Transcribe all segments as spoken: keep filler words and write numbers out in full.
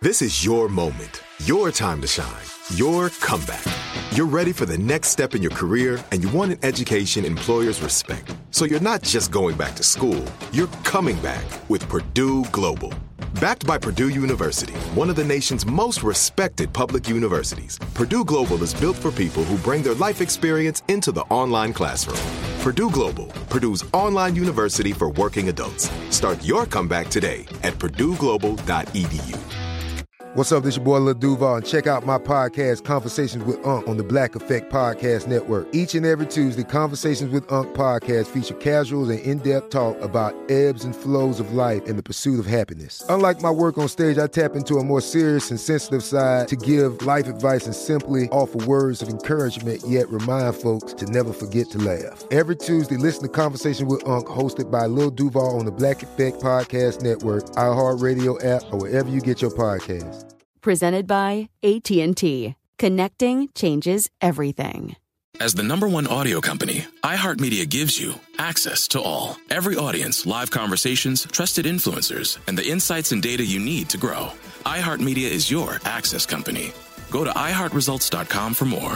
This is your moment, your time to shine, your comeback. You're ready for the next step in your career, and you want an education employers respect. So you're not just going back to school, you're coming back with Purdue Global. Backed by Purdue University, one of the nation's most respected public universities, Purdue Global is built for people who bring their life experience into the online classroom. Purdue Global, Purdue's online university for working adults. Start your comeback today at purdue global dot e d u. What's up, this your boy Lil Duval, and check out my podcast, Conversations with Unc, on the Black Effect Podcast Network. Each and every Tuesday, Conversations with Unc podcast feature casual and in-depth talk about ebbs and flows of life and the pursuit of happiness. Unlike my work on stage, I tap into a more serious and sensitive side to give life advice and simply offer words of encouragement, yet remind folks to never forget to laugh. Every Tuesday, listen to Conversation with Unc, hosted by Lil Duval on the Black Effect Podcast Network, iHeartRadio app, or wherever you get your podcasts. Presented by A T and T. Connecting changes everything. As the number one audio company, iHeartMedia gives you access to all. Every audience, live conversations, trusted influencers, and the insights and data you need to grow. iHeartMedia is your access company. Go to i heart results dot com for more.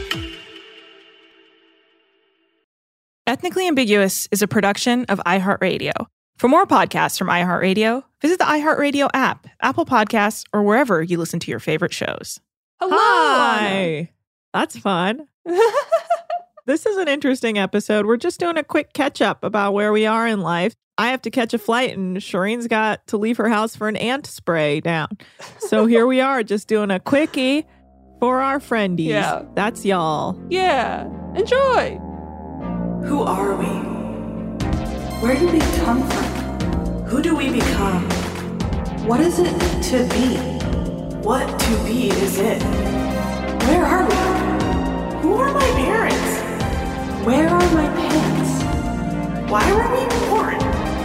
Ethnically Ambiguous is a production of iHeartRadio. For more podcasts from iHeartRadio, visit the iHeartRadio app, Apple Podcasts, or wherever you listen to your favorite shows. Hello! Hi! That's fun. This is an interesting episode. We're just doing a quick catch-up about where we are in life. I have to catch a flight, and Shireen's got to leave her house for an ant spray down. So here we are, just doing a quickie for our friendies. Yeah. That's y'all. Yeah. Enjoy! Who are we? Where did we come from? Who do we become? What is it to be? What to be is it? Where are we? Who are my parents? Where are my pants? Why were we born?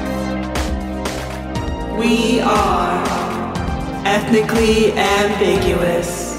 We are ethnically ambiguous.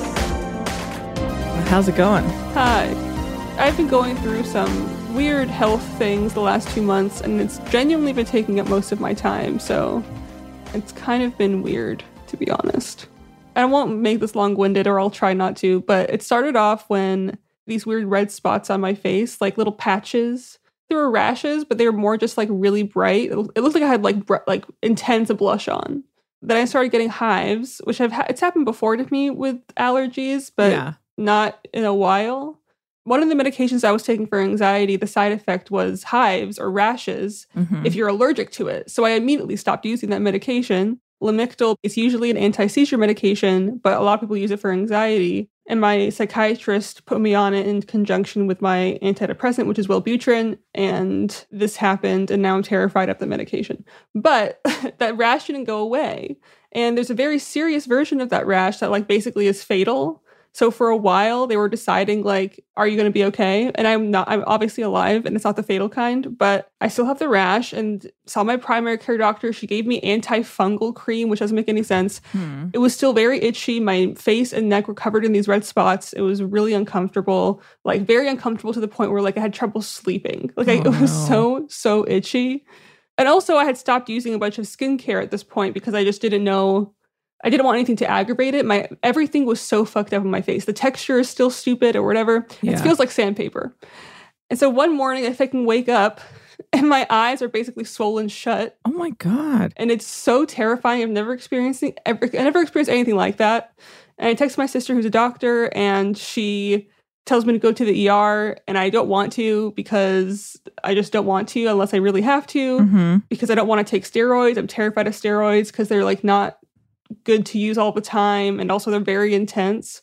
How's it going? Hi. I've been going through some weird health things the last two months, and it's genuinely been taking up most of my time, so it's kind of been weird, to be honest. I won't make this long-winded, or I'll try not to, but it started off when these weird red spots on my face, like little patches. They were rashes, but they were more just like really bright. It looked like I had like br- like intense blush on. Then I started getting hives, which I've ha- it's happened before to me with allergies, but Yeah. not in a while. One of the medications I was taking for anxiety, the side effect was hives or rashes Mm-hmm. if you're allergic to it. So I immediately stopped using that medication. Lamictal is usually an anti-seizure medication, but a lot of people use it for anxiety. And my psychiatrist put me on it in conjunction with my antidepressant, which is Wellbutrin. And this happened, and now I'm terrified of the medication. But that rash didn't go away. And there's a very serious version of that rash that like basically is fatal. So for a while, they were deciding, like, are you going to be okay? And I'm not, I'm obviously alive, and it's not the fatal kind, but I still have the rash, and saw my primary care doctor. She gave me antifungal cream, which doesn't make any sense. Hmm. It was still very itchy. My face and neck were covered in these red spots. It was really uncomfortable, like very uncomfortable to the point where like I had trouble sleeping. Like I, Oh, it was no. so, so itchy. And also I had stopped using a bunch of skincare at this point because I just didn't know. I didn't want anything to aggravate it. My everything was so fucked up on my face. The texture is still stupid or whatever. Yeah. It feels like sandpaper. And so one morning I fucking wake up and my eyes are basically swollen shut. Oh my God. And it's so terrifying. I've never experienced ever, I never experienced anything like that. And I text my sister who's a doctor, and she tells me to go to the E R, and I don't want to because I just don't want to unless I really have to, Mm-hmm. because I don't want to take steroids. I'm terrified of steroids because they're like not good to use all the time, and also they're very intense.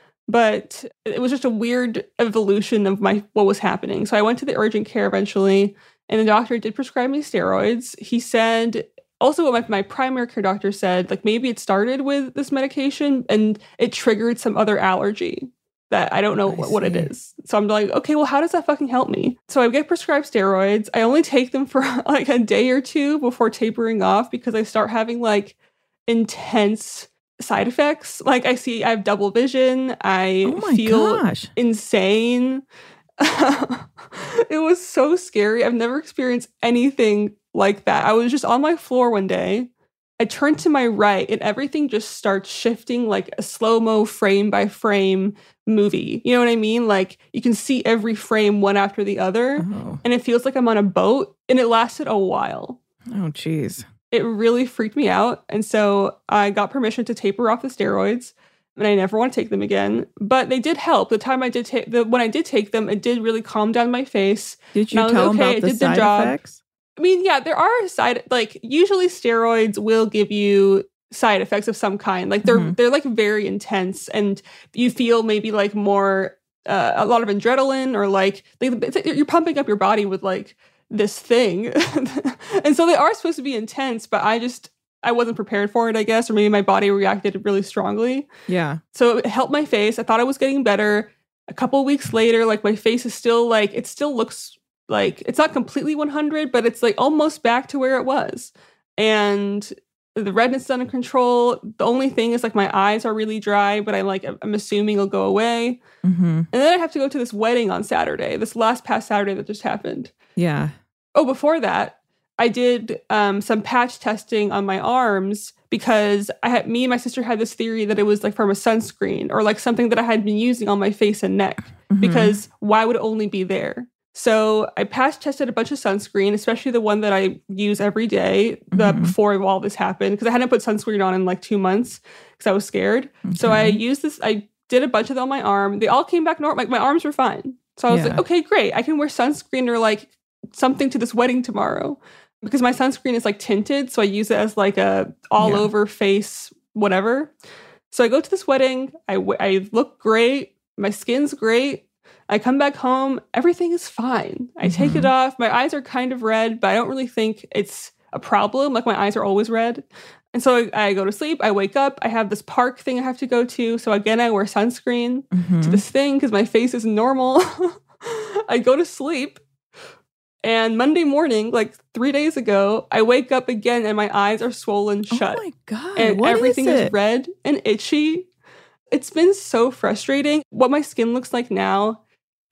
But it was just a weird evolution of my what was happening. So I went to the urgent care eventually, and the doctor did prescribe me steroids. He said, also what my, my primary care doctor said, like maybe it started with this medication and it triggered some other allergy that I don't know I what, what it see. is. So I'm like, okay, well, how does that fucking help me? So I get prescribed steroids. I only take them for like a day or two before tapering off because I start having like intense side effects. Like I see, I have double vision. I Oh my feel gosh. insane. It was so scary. I've never experienced anything like that. I was just on my floor one day, I turn to my right and everything just starts shifting like a slow-mo frame by frame movie. You know what I mean? Like you can see every frame one after the other. Oh. And it feels like I'm on a boat, and it lasted a while. Oh, geez. It really freaked me out. And so I got permission to taper off the steroids, and I never want to take them again. But they did help. The time I did take the when I did take them, it did really calm down my face. Did you And I was tell like, them okay, about the it did the side job. effects? I mean, yeah, there are side, like, usually steroids will give you side effects of some kind. Like, they're, Mhm. they're like, very intense, and you feel maybe, like, more, uh, a lot of adrenaline, or, like, they, it's like you're pumping up your body with, like, this thing. And so they are supposed to be intense, but I just, I wasn't prepared for it, I guess, or maybe my body reacted really strongly. Yeah. So it helped my face. I thought I was getting better. A couple of weeks later, like, my face is still, like, it still looks like, it's not completely one hundred, but it's like almost back to where it was. And the redness is under control. The only thing is like my eyes are really dry, but I like, I'm assuming it'll go away. Mm-hmm. And then I have to go to this wedding on Saturday, this last past Saturday that just happened. Yeah. Oh, before that, I did um, some patch testing on my arms because I had, me and my sister had this theory that it was like from a sunscreen or like something that I had been using on my face and neck, Mm-hmm. because why would it only be there? So I patch tested a bunch of sunscreen, especially the one that I use every day the, Mhm. before all this happened, because I hadn't put sunscreen on in like two months because I was scared. So I Okay. used this, I did a bunch of them on my arm. They all came back normal. Like my arms were fine. So I was Yeah. like, okay, great. I can wear sunscreen or like something to this wedding tomorrow, because my sunscreen is like tinted. So I use it as like a all Yeah. over face, whatever. So I go to this wedding. I, w- I look great. My skin's great. I come back home, everything is fine. I take it Mhm. off. My eyes are kind of red, but I don't really think it's a problem. Like my eyes are always red. And so I, I go to sleep. I wake up. I have this park thing I have to go to. So again, I wear sunscreen Mhm. to this thing because my face is normal. I go to sleep. And Monday morning, like three days ago, I wake up again and my eyes are swollen shut. Oh my God. and what everything is, is, it? red and itchy. It's been so frustrating. What my skin looks like now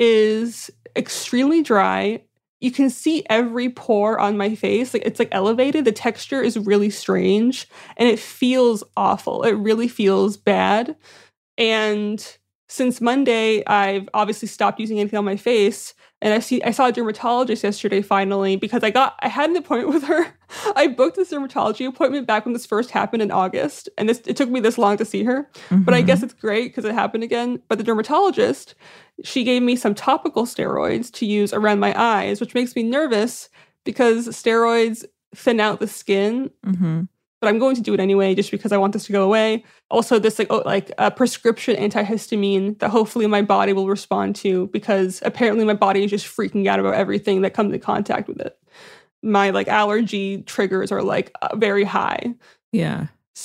is extremely dry. You can see every pore on my face. Like it's like elevated. The texture is really strange and it feels awful. It really feels bad. And since Monday, I've obviously stopped using anything on my face. And I see I saw a dermatologist yesterday finally, because I got I had an appointment with her. I booked this dermatology appointment back when this first happened in August. And this it took me this long to see her. But I Mhm. guess it's great because it happened again. But the dermatologist, she gave me some topical steroids to use around my eyes, which makes me nervous because steroids thin out the skin. Mhm. But I'm going to do it anyway just because I want this to go away. Also, this like oh, like a prescription antihistamine that hopefully my body will respond to, because apparently my body is just freaking out about everything that comes in contact with it. My like allergy triggers are like uh, very high. Yeah.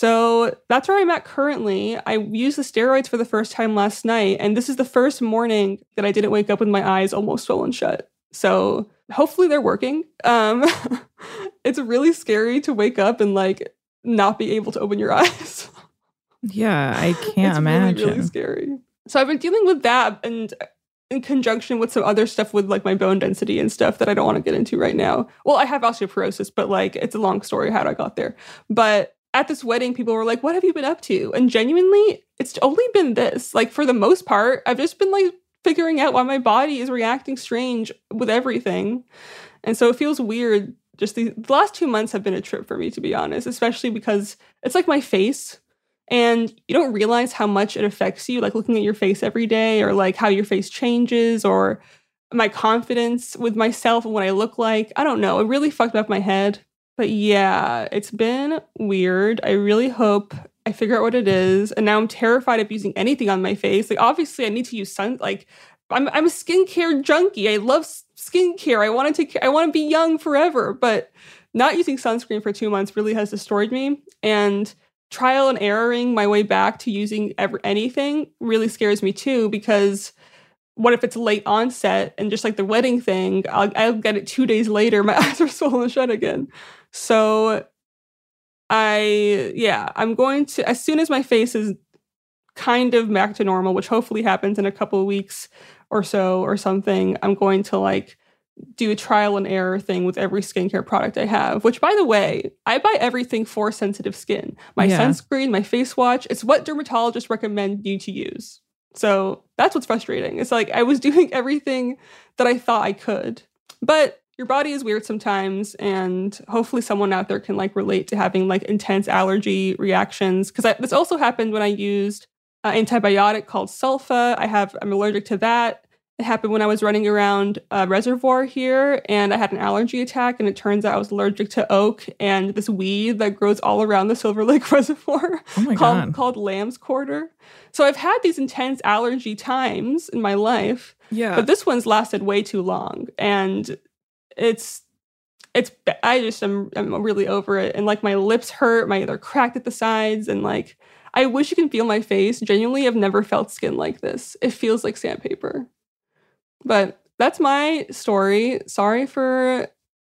So that's where I'm at currently. I used the steroids for the first time last night, and this is the first morning that I didn't wake up with my eyes almost swollen shut. So hopefully they're working. Um, it's really scary to wake up and like not be able to open your eyes. Yeah, I can't it's imagine. really, really scary. So I've been dealing with that, and in conjunction with some other stuff with like my bone density and stuff that I don't want to get into right now. Well, I have osteoporosis, but like it's a long story how I got there. But at this wedding, people were like, what have you been up to? And genuinely, it's only been this. Like for the most part, I've just been like figuring out why my body is reacting strange with everything. And so it feels weird. Just the, the last two months have been a trip for me, to be honest, especially because it's like my face. And you don't realize how much it affects you, like looking at your face every day, or like how your face changes, or my confidence with myself and what I look like. I don't know. It really fucked up my head. But yeah, it's been weird. I really hope I figure out what it is. And now I'm terrified of using anything on my face. Like obviously I need to use sun, like I'm I'm a skincare junkie. I love skincare. I want to take I want to be young forever, but not using sunscreen for two months really has destroyed me. And trial and erroring my way back to using ever anything really scares me too, because what if it's late onset and just like the wedding thing, I'll, I'll get it two days later, my eyes are swollen shut again. So I, yeah, I'm going to, as soon as my face is kind of back to normal, which hopefully happens in a couple of weeks or so or something, I'm going to like do a trial and error thing with every skincare product I have, which, by the way, I buy everything for sensitive skin. My Yeah. sunscreen, my face wash, it's what dermatologists recommend you to use. So that's what's frustrating. It's like I was doing everything that I thought I could. But your body is weird sometimes, and hopefully someone out there can like relate to having like intense allergy reactions. Because this also happened when I used an antibiotic called sulfa. I have I'm allergic to that. It happened when I was running around a reservoir here, and I had an allergy attack, and it turns out I was allergic to oak and this weed that grows all around the Silver Lake Reservoir Oh my called, God. called lamb's quarter. So I've had these intense allergy times in my life, Yeah. but this one's lasted way too long, and it's it's I just am I'm really over it, and like my lips hurt, my they're cracked at the sides, and like I wish you can feel my face. Genuinely, I've never felt skin like this. It feels like sandpaper. But that's my story. Sorry for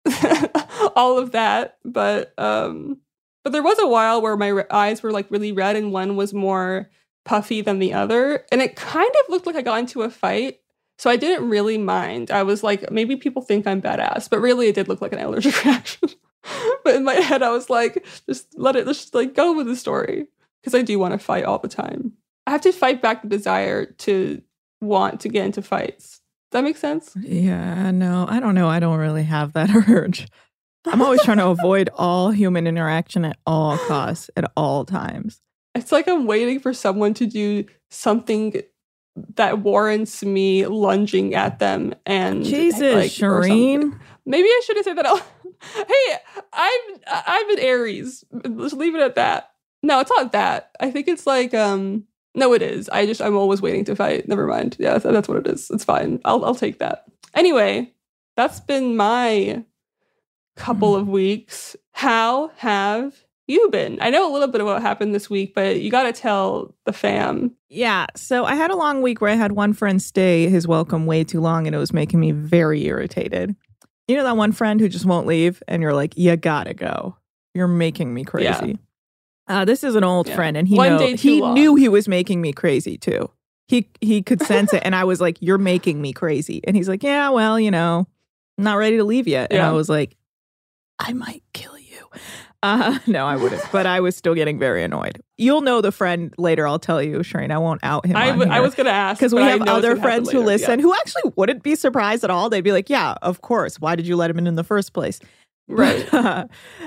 all of that, but um, but there was a while where my re- eyes were like really red, and one was more puffy than the other, and it kind of looked like I got into a fight. So I didn't really mind. I was like, maybe people think I'm badass, but really it did look like an allergic reaction. But in my head, I was like, just let it, just like go with the story, because I do want to fight all the time. I have to fight back the desire to want to get into fights. Does that make sense? Yeah, no, I don't know. I don't really have that urge. I'm always trying to avoid all human interaction at all costs, at all times. It's like I'm waiting for someone to do something that warrants me lunging at them. And Jesus, like, or Shireen. something. Maybe I should have said that. Out. Hey, I'm I'm an Aries. Let's leave it at that. No, it's not that. I think it's like um. No, it is. I just I'm always waiting to fight. Never mind. Yeah, that's what it is. It's fine. I'll I'll take that. Anyway, that's been my couple of weeks. How have you been? I know a little bit of what happened this week, but you got to tell the fam. Yeah, so I had a long week where I had one friend stay his welcome way too long, and it was making me very irritated. You know that one friend who just won't leave, and you're like, you gotta go. You're making me crazy. Yeah. Uh, this is an old Yeah. friend, and he One know, day too he long. knew he was making me crazy too. He he could sense it, and I was like, "You're making me crazy." And he's like, "Yeah, well, you know, I'm not ready to leave yet." And Yeah. I was like, "I might kill you." Uh, no, I wouldn't, but I was still getting very annoyed. You'll know the friend later. I'll tell you, Shireen. I won't out him. I, on w- I here. was going to ask. Because we but I have know it's other gonna happen friends who later. listen Yeah. who actually wouldn't be surprised at all. They'd be like, yeah, of course. Why did you let him in in the first place? Right. uh,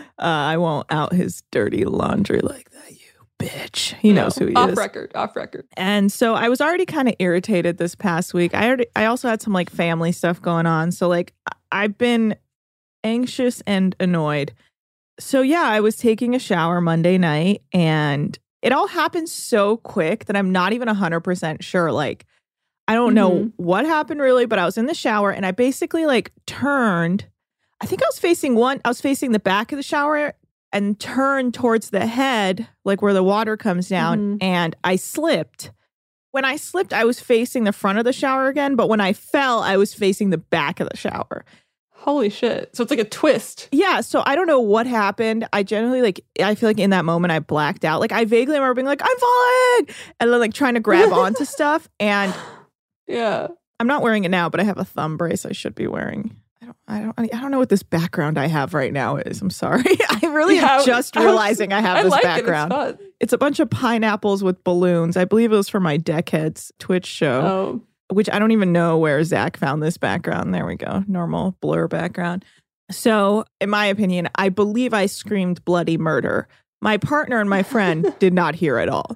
I won't out his dirty laundry like that, you bitch. He knows No, who he off is. record. Off record. And so I was already kind of irritated this past week. I already, I also had some like family stuff going on. So like I- I've been anxious and annoyed. So yeah, I was taking a shower Monday night, and it all happened so quick that I'm not even one hundred percent sure. Like, I don't know Mhm. what happened really, but I was in the shower and I basically like turned. I think I was facing one, I was facing the back of the shower and turned towards the head, like where the water comes down, Mhm. and I slipped. When I slipped, I was facing the front of the shower again, but when I fell, I was facing the back of the shower. Holy shit. So it's like a twist. Yeah, so I don't know what happened. I generally like I feel like in that moment I blacked out. Like I vaguely remember being like, I'm falling, and then like trying to grab onto stuff. And Yeah. I'm not wearing it now, but I have a thumb brace I should be wearing. I don't I don't I don't know what this background I have right now is. I'm sorry. I really Yeah, am just I was- realizing I have I this like background. It. It's fun. It's a bunch of pineapples with balloons. I believe it was for my Deckheads Twitch show. Oh. Which I don't even know where Zach found this background. There we go. Normal blur background. So, in my opinion, I believe I screamed bloody murder. My partner and my friend did not hear it all.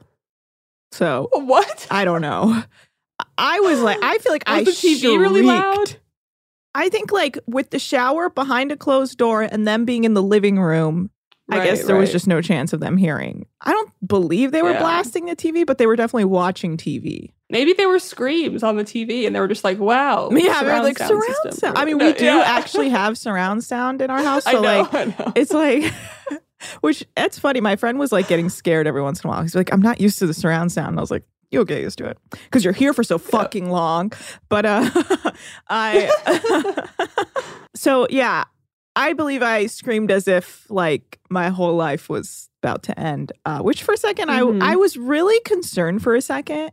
So, What? I don't know. I was like, I feel like Was I the T V really shrieked. loud? I think like with the shower behind a closed door and them being in the living room, I Right, guess there was right. just no chance of them hearing. I don't believe they were Yeah. blasting the T V, but they were definitely watching T V. Maybe there were screams on the T V and they were just like, wow. Yeah, we were like sound surround system. sound. I mean, we do Yeah. actually have surround sound in our house. So I know, like I know. it's like which that's funny. My friend was like getting scared every once in a while. He's like, I'm not used to the surround sound. And I was like, you'll get used to it. Because you're here for so fucking long. But uh I so yeah, I believe I screamed as if like my whole life was about to end. Uh, which for a second Mhm. I I was really concerned for a second.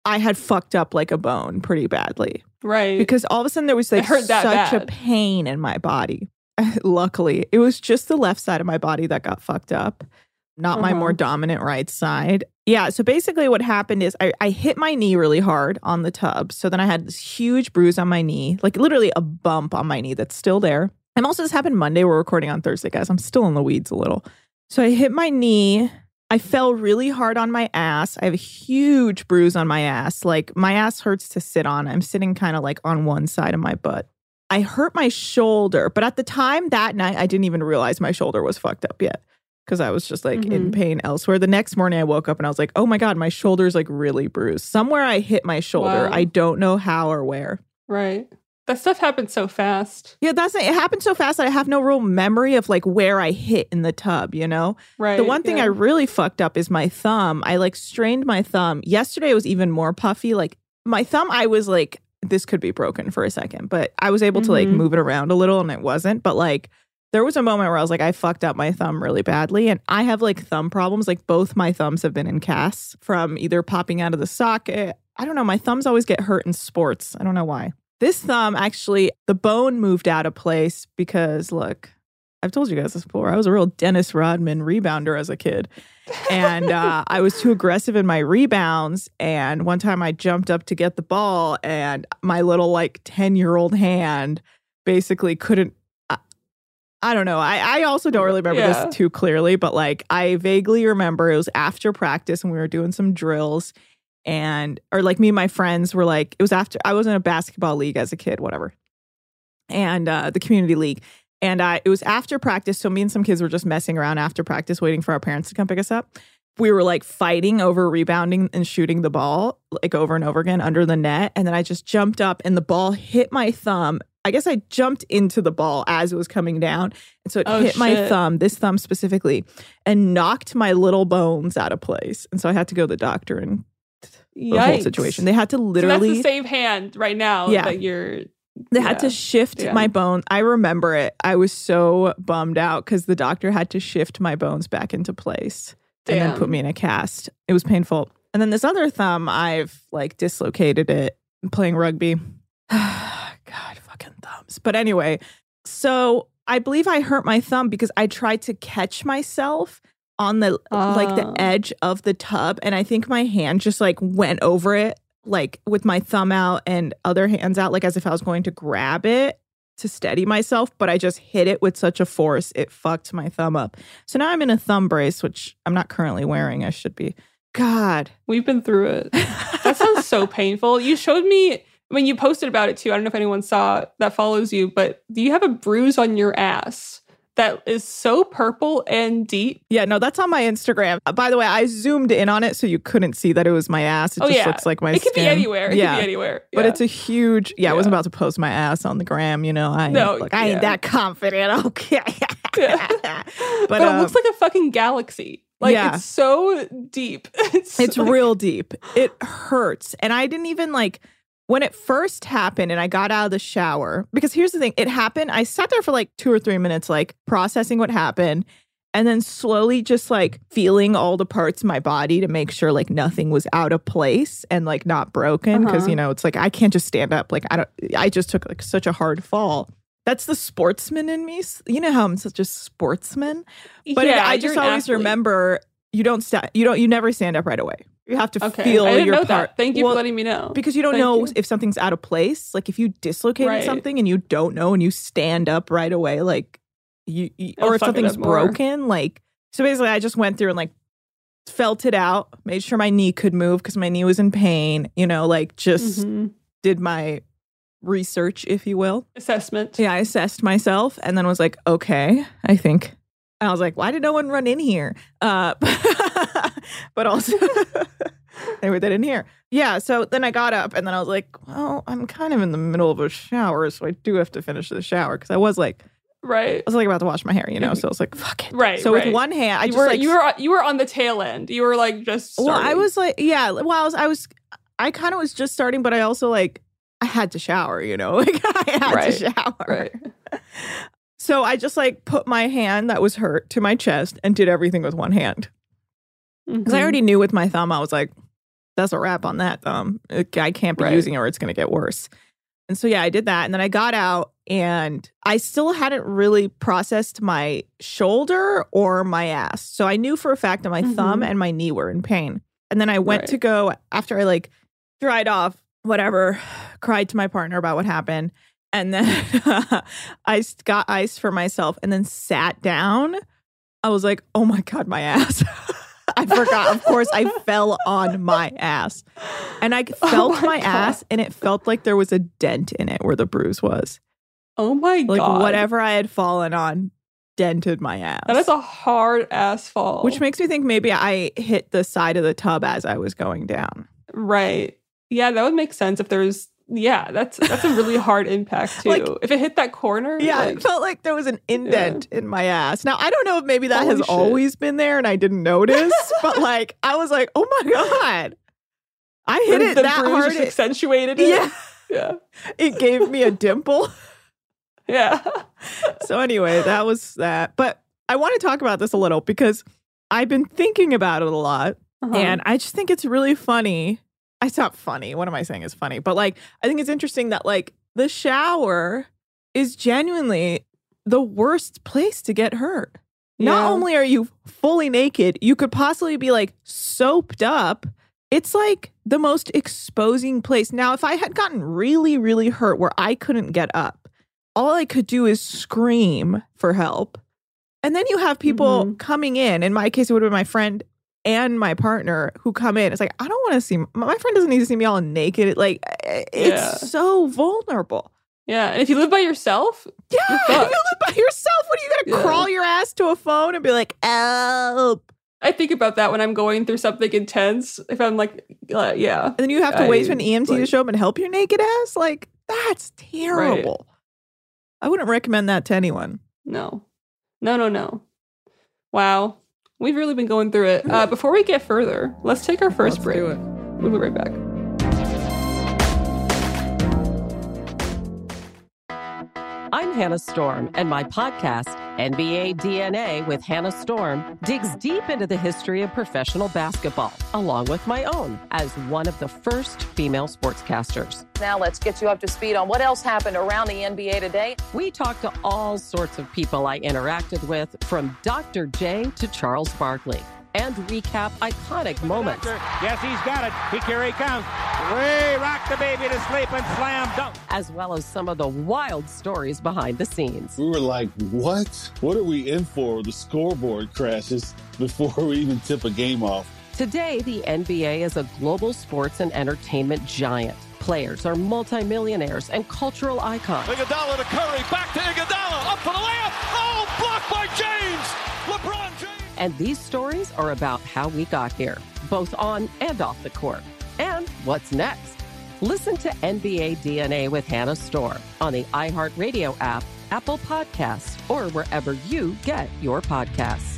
I had fucked up like a bone pretty badly. Right. Because all of a sudden there was like hurt that such bad. a pain in my body. Luckily, it was just the left side of my body that got fucked up, not Uh-huh. my more dominant right side. Yeah, so basically what happened is I, I hit my knee really hard on the tub. So then I had this huge bruise on my knee, like literally a bump on my knee that's still there. And also this happened Monday. We're recording on Thursday, guys. I'm still in the weeds a little. So I hit my knee. I fell really hard on my ass. I have a huge bruise on my ass. Like my ass hurts to sit on. I'm sitting kind of like on one side of my butt. I hurt my shoulder, but at the time that night, I didn't even realize my shoulder was fucked up yet because I was just like Mhm. in pain elsewhere. The next morning I woke up and I was like, oh my God, my shoulder's like really bruised. Somewhere I hit my shoulder. Wow. I don't know how or where. Right. That stuff happens so fast. Yeah, that's it. It happened so fast that I have no real memory of like where I hit in the tub, you know? Right. The one thing yeah. I really fucked up is my thumb. I like strained my thumb. Yesterday it was even more puffy. Like my thumb, I was like, this could be broken for a second, but I was able to like Mhm. move it around a little and it wasn't. But like there was a moment where I was like, I fucked up my thumb really badly. And I have like thumb problems. Like both my thumbs have been in casts from either popping out of the socket. I don't know. My thumbs always get hurt in sports. I don't know why. This thumb, actually, the bone moved out of place because, look, I've told you guys this before. I was a real Dennis Rodman rebounder as a kid. And uh, I was too aggressive in my rebounds. And one time I jumped up to get the ball and my little like ten-year-old hand basically couldn't. I, I don't know. I, I also don't really remember Yeah. this too clearly, but like I vaguely remember it was after practice and we were doing some drills. And, or like me and my friends were like, it was after, I was in a basketball league as a kid, whatever. And uh, the community league. And uh, it was after practice. So me and some kids were just messing around after practice, waiting for our parents to come pick us up. We were like fighting over rebounding and shooting the ball like over and over again under the net. And then I just jumped up and the ball hit my thumb. I guess I jumped into the ball as it was coming down. And so it Oh, hit my shit. thumb, this thumb specifically, and knocked my little bones out of place. And so I had to go to the doctor and the whole Yikes. situation. They had to So literally, that's the same hand right now Yeah. that you're. they had yeah. to shift Yeah. my bone. I remember it. I was so bummed out because the doctor had to shift my bones back into place and then Damn. put me in a cast. It was painful. And then this other thumb, I've like dislocated it playing rugby. God, fucking thumbs. But anyway, so I believe I hurt my thumb because I tried to catch myself on the like the Oh. edge of the tub, and I think my hand just like went over it, like with my thumb out and other hands out, like as if I was going to grab it to steady myself, but I just hit it with such a force it fucked my thumb up. So now I'm in a thumb brace, which I'm not currently wearing. I should be. God, We've been through it. That sounds so painful. You showed me when you posted about it too. I don't know if anyone saw that follows you, but do you have a bruise on your ass that is so purple and deep? yeah, no, that's on my Instagram. Uh, By the way, I zoomed in on it so you couldn't see that it was my ass. It Oh just yeah, looks like my It could skin. be anywhere. It yeah. could be anywhere. But Yeah. it's a huge, yeah, I wasn't Yeah. about to post my ass on the gram, you know. I ain't, No, like, I ain't yeah. that confident, okay. Yeah. but but, um, it looks like a fucking galaxy. Like yeah. it's so deep. It's, it's like- real deep. It hurts. And I didn't even like, when it first happened and I got out of the shower, because here's the thing, it happened, I sat there for like two or three minutes, like processing what happened. And then slowly just like feeling all the parts of my body to make sure like nothing was out of place and like not broken. Cause Uh-huh. you know, it's like, I can't just stand up. Like I don't, I just took like such a hard fall. That's the sportsman in me. You know how I'm such a sportsman, but yeah, I you're just an always athlete. remember you don't stand, you don't, you never stand up right away. You have to Okay, feel I didn't your know part. that. Thank you Well, for letting me know. because you don't Thank know you. if something's out of place. Like if you dislocated Right. something and you don't know and you stand up right away, like you, you It'll or if fuck it something's up more. broken, like so basically I just went through and like felt it out, made sure my knee could move because my knee was in pain, you know, like just Mhm. did my research, if you will. Assessment. Yeah, I assessed myself and then was like, okay, I think. And I was like, why did no one run in here? Uh, but also, they were they didn't hear. Yeah, so then I got up and then I was like, well, I'm kind of in the middle of a shower, so I do have to finish the shower because I was like, Right. I was like about to wash my hair, you know. So I was like, fuck it. Right. So right. with one hand, I you just were like you were you were on the tail end. You were like just well, I starting. was like, yeah. Well, I was, I was, I kind of was just starting, but I also like, I had to shower, you know, like I had Right. to shower. Right. So I just like put my hand that was hurt to my chest and did everything with one hand because I Mhm. already knew with my thumb. I was like, that's a wrap on that. Um, I can't be Right. using it or it's going to get worse. And so, yeah, I did that. And then I got out and I still hadn't really processed my shoulder or my ass. So I knew for a fact that my Mhm. thumb and my knee were in pain. And then I went Right. to go after I like dried off, whatever, cried to my partner about what happened. And then I got ice for myself and then sat down. I was like, oh my God, my ass. I forgot. Of course, I fell on my ass. And I felt my my, God. ass and it felt like there was a dent in it where the bruise was. Oh my Like God. whatever I had fallen on dented my ass. That is a hard ass fall. Which makes me think maybe I hit the side of the tub as I was going down. Right. Yeah, that would make sense if there's yeah, that's that's a really hard impact too. Like- if it hit that corner. Yeah, like, it felt like there was an indent in my ass. Now, I don't know if maybe that Holy has shit. always been there and I didn't notice, but like, I was like, oh my God. I hit the, it the that bruise hard. just It, accentuated it. yeah, Yeah. it gave me a dimple. Yeah. So anyway, that was that. But I want to talk about this a little because I've been thinking about it a lot. Uh-huh. And I just think it's really funny. It's not funny. What am I saying is funny? But like, I think it's interesting that like the shower is genuinely the worst place to get hurt. Not Yeah. only are you fully naked, you could possibly be like soaped up. It's like the most exposing place. Now, if I had gotten really, really hurt where I couldn't get up, all I could do is scream for help. And then you have people Mhm. coming in. In my case, it would have been my friend and my partner who come in. It's like, I don't want to see, my friend doesn't need to see me all naked. Like, it's Yeah. so vulnerable. Yeah. And if you live by yourself, Yeah, You're if you fucked. live by yourself, what are you going to Yeah. crawl your ass to a phone and be like, help? I think about that when I'm going through something intense. If I'm like, uh, yeah. And then you have to wait for an I, E M T to like- show up and help your naked ass? Like, that's terrible. I wouldn't recommend that to anyone. No. No, no, no. Wow. We've really been going through it. Uh, before we get further, let's take our 1st Let's break. do it. We'll be right back. I'm Hannah Storm, and my podcast, N B A D N A with Hannah Storm, digs deep into the history of professional basketball, along with my own, as one of the first female sportscasters. Now let's get you up to speed on what else happened around the N B A today. We talk to all sorts of people I interacted with, from Doctor J to Charles Barkley, and recap iconic moments. Yes, he's got it. He, here he comes. Way rock the baby to sleep and slam dunk. As well as some of the wild stories behind the scenes. We were like, what? What are we in for? The scoreboard crashes before we even tip a game off. Today, the N B A is a global sports and entertainment giant. Players are multimillionaires and cultural icons. Iguodala to Curry. Back to Iguodala. Up for the layup. Oh, blocked by James. LeBron James. And these stories are about how we got here, both on and off the court. And what's next? Listen to N B A D N A with Hannah Storm on the iHeartRadio app, Apple Podcasts, or wherever you get your podcasts.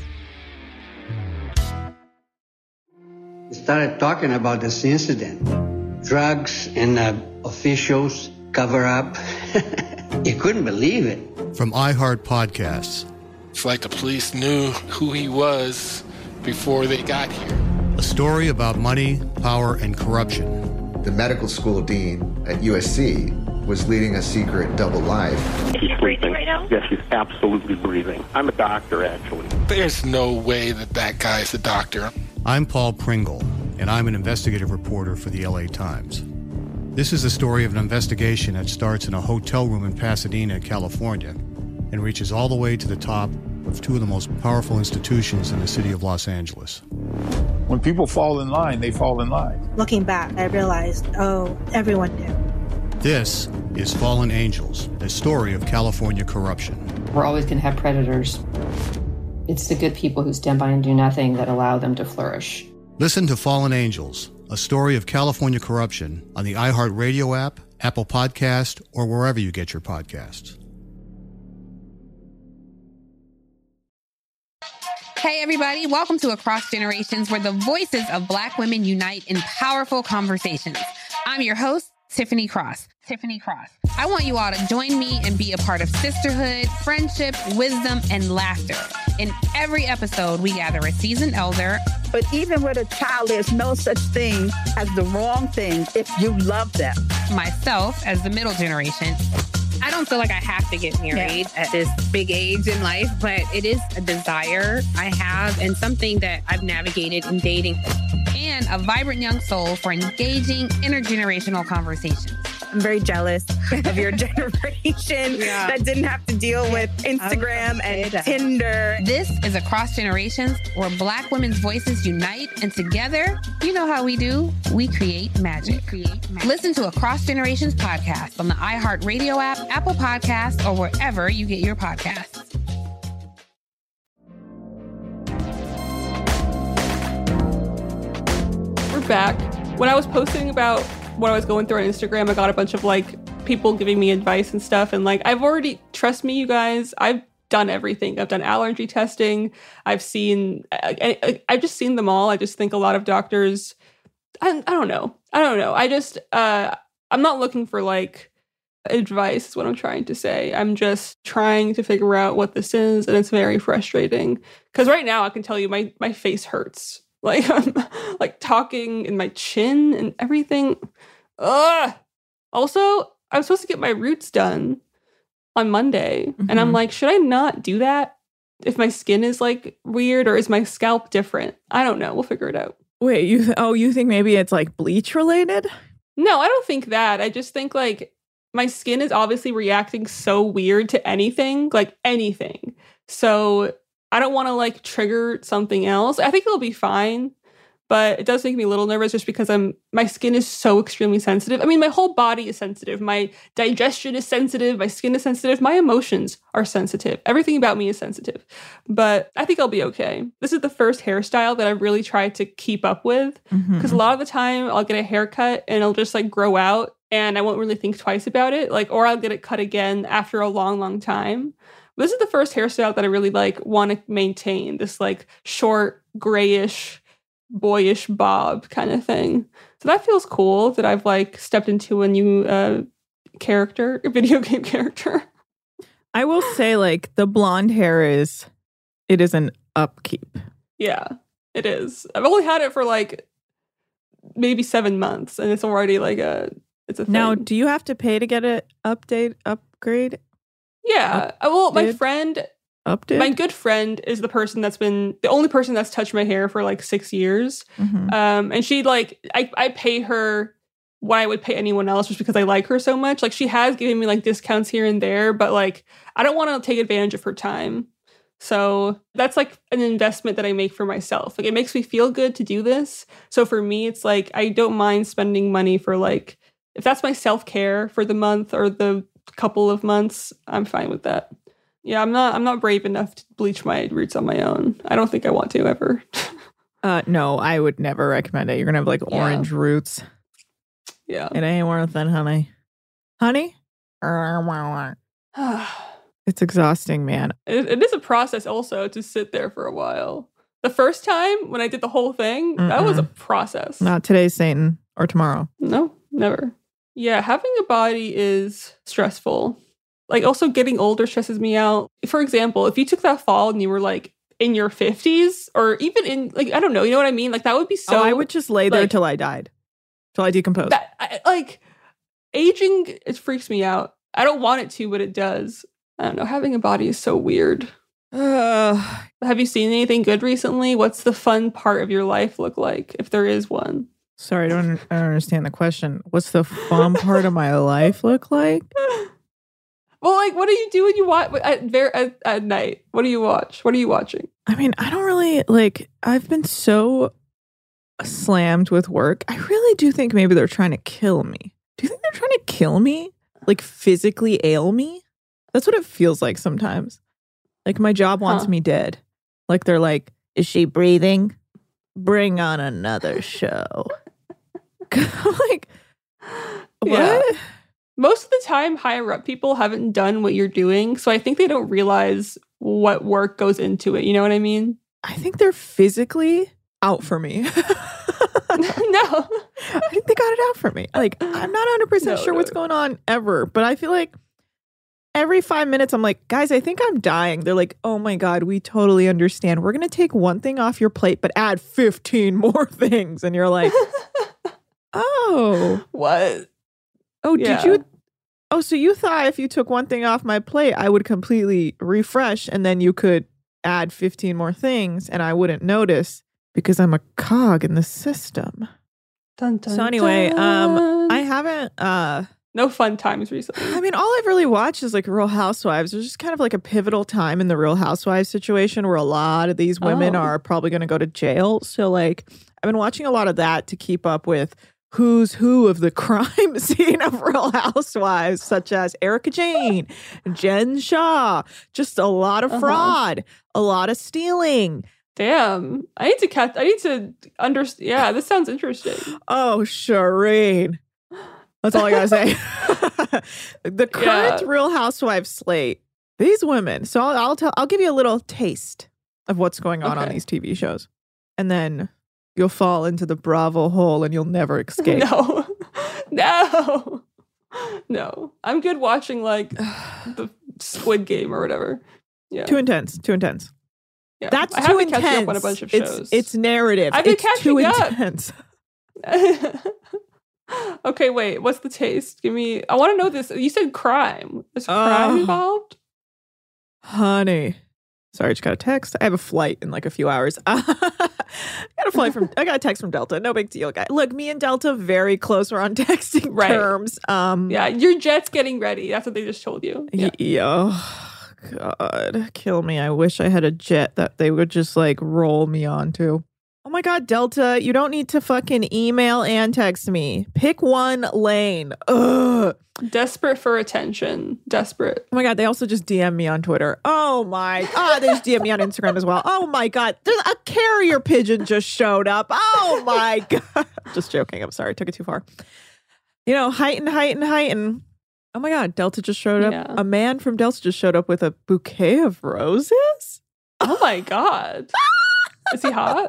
We started talking about this incident. Drugs and uh, officials cover up. You couldn't believe it. From iHeart Podcasts. It's like the police knew who he was before they got here. A story about money, power, and corruption. The medical school dean at U S C was leading a secret double life. She's breathing right now? Yes, she's absolutely breathing. I'm a doctor, actually. There's no way that that guy's a doctor. I'm Paul Pringle, and I'm an investigative reporter for the L A Times. This is the story of an investigation that starts in a hotel room in Pasadena, California, and reaches all the way to the top of two of the most powerful institutions in the city of Los Angeles. When people fall in line, they fall in line. Looking back, I realized, oh, everyone knew. This is Fallen Angels, a story of California corruption. We're always going to have predators. It's the good people who stand by and do nothing that allow them to flourish. Listen to Fallen Angels, a story of California corruption on the iHeartRadio app, Apple Podcast, or wherever you get your podcasts. Hey, everybody. Welcome to Across Generations, where the voices of Black women unite in powerful conversations. I'm your host, Tiffany Cross. Tiffany Cross. I want you all to join me and be a part of sisterhood, friendship, wisdom, and laughter In every episode, we gather a seasoned elder. But even with a child, there's no such thing as the wrong thing if you love them. Myself as the middle generation. I don't feel like I have to get married yeah. at this big age in life, but it is a desire I have and something that I've navigated in dating. And a vibrant young soul for engaging intergenerational conversations. I'm very jealous of your generation yeah. that didn't have to deal with Instagram and Tinder. This is Across Generations, where Black women's voices unite, and together, you know how we do, we create magic. We create magic. Listen to Across Generations podcast on the iHeartRadio app, Apple Podcasts, or wherever you get your podcasts. We're back. When I was posting about what I was going through on Instagram, I got a bunch of like people giving me advice and stuff. And like, I've already, trust me, you guys, I've done everything. I've done allergy testing. I've seen, I, I, I've just seen them all. I just think a lot of doctors, I, I don't know. I don't know. I just, uh, I'm not looking for like advice is what I'm trying to say. I'm just trying to figure out what this is. And it's very frustrating because right now I can tell you my, my face hurts. Like, I'm like talking in my chin and everything. Ugh. Also, I'm supposed to get my roots done on Monday. Mm-hmm. And I'm like, should I not do that if my skin is like weird, or is my scalp different? I don't know. We'll figure it out. Wait, you th- oh, you think maybe it's like bleach related? No, I don't think that. I just think like my skin is obviously reacting so weird to anything, like anything. So I don't want to like trigger something else. I think it'll be fine, but it does make me a little nervous just because I'm my skin is so extremely sensitive. I mean, my whole body is sensitive. My digestion is sensitive. My skin is sensitive. My emotions are sensitive. Everything about me is sensitive. But I think I'll be okay. This is the first hairstyle that I've really tried to keep up with because mm-hmm. a lot of the time I'll get a haircut and it'll just like grow out and I won't really think twice about it. Like, or I'll get it cut again after a long, long time. This is the first hairstyle that I really like want to maintain, this like short, grayish, boyish bob kind of thing. So that feels cool that I've like stepped into a new uh, character, a video game character. I will say like the blonde hair is, it is an upkeep. Yeah, it is. I've only had it for like maybe seven months and it's already like a, it's a thing. Now, do you have to pay to get it update, upgrade? Yeah. Up, well, my did, friend, update? my good friend is the person that's been the only person that's touched my hair for like six years. Mm-hmm. Um, and she like, I, I pay her what I would pay anyone else just because I like her so much. Like she has given me like discounts here and there, but like, I don't want to take advantage of her time. So that's like an investment that I make for myself. Like it makes me feel good to do this. So for me, it's like, I don't mind spending money for like, if that's my self-care for the month or the couple of months, I'm fine with that. Yeah, I'm not I'm not brave enough to bleach my roots on my own. I don't think I want to ever. uh no, I would never recommend it. You're gonna have like yeah. orange roots. Yeah. It ain't worth it, honey. Honey? It's exhausting, man. It, it is a process also to sit there for a while. The first time when I did the whole thing, Mm-mm. that was a process. Not today, Satan, or tomorrow. No, never. Yeah, having a body is stressful. Like, also getting older stresses me out. For example, if you took that fall and you were, like, in your fifties, or even in, like, I don't know, you know what I mean? Like, that would be so... Oh, I would just lay there like, till I died. Till I decomposed. That, I, like, aging, it freaks me out. I don't want it to, but it does. I don't know, having a body is so weird. Uh, have you seen anything good recently? What's the fun part of your life look like, if there is one? Sorry, I don't, I don't understand the question. What's the fun part of my life look like? Well, like, what do you do when you watch at, at, at night? What do you watch? What are you watching? I mean, I don't really, like, I've been so slammed with work. I really do think maybe they're trying to kill me. Do you think they're trying to kill me? Like, physically ail me? That's what it feels like sometimes. Like, my job wants huh. me dead. Like, they're like, is she breathing? Bring on another show. I'm like, what? Yeah. Most of the time, higher up people haven't done what you're doing. So I think they don't realize what work goes into it. You know what I mean? I think they're physically out for me. No. I think they got it out for me. Like, I'm not one hundred percent no, sure no. what's going on ever. But I feel like every five minutes, I'm like, guys, I think I'm dying. They're like, oh my God, we totally understand. We're going to take one thing off your plate, but add fifteen more things. And you're like, oh. What? Oh, Yeah. did you? Oh, so you thought if you took one thing off my plate, I would completely refresh and then you could add fifteen more things and I wouldn't notice because I'm a cog in the system. Dun, dun, So anyway, dun. um, I haven't... Uh, no fun times recently. I mean, all I've really watched is like Real Housewives. There's just kind of like a pivotal time in the Real Housewives situation where a lot of these women Oh. are probably going to go to jail. So like, I've been watching a lot of that to keep up with who's who of the crime scene of Real Housewives, such as Erica Jane, Jen Shaw, just a lot of Uh-huh. fraud, a lot of stealing. Damn. I need to catch, I need to understand. Yeah, this sounds interesting. Oh, Shireen. That's all I gotta say. The current Yeah. Real Housewives slate, these women. So I'll, I'll tell. I'll give you a little taste of what's going on on Okay. these T V shows, and then you'll fall into the Bravo hole and you'll never escape. No. No. No. I'm good watching like the Squid Game or whatever. Yeah. Too intense. Too intense. Yeah. That's I too have been intense. catching up on a bunch of It's shows. it's narrative. I've been it's too catching up. intense. Okay, wait. What's the taste? Give me. I want to know this. You said crime. Is crime Oh. involved? Honey. Sorry, I just got a text. I have a flight in like a few hours. I got a flight from I got a text from Delta. No big deal, guy. Look, me and Delta very close. We're on texting Right. terms. Um Yeah, your jet's getting ready. That's what they just told you. Yeah. y- oh God. Kill me. I wish I had a jet that they would just like roll me onto. Oh my God, Delta, you don't need to fucking email and text me. Pick one lane. Ugh. Desperate for attention. Desperate. Oh my God, they also just D M me on Twitter. Oh my God, they just D M me on Instagram as well. Oh my God, there's a carrier pigeon just showed up. Oh my God. Just joking. I'm sorry. Took it too far. You know, heighten, heighten, heighten. Oh my God, Delta just showed up. Yeah. A man from Delta just showed up with a bouquet of roses. Oh my God. Is he hot?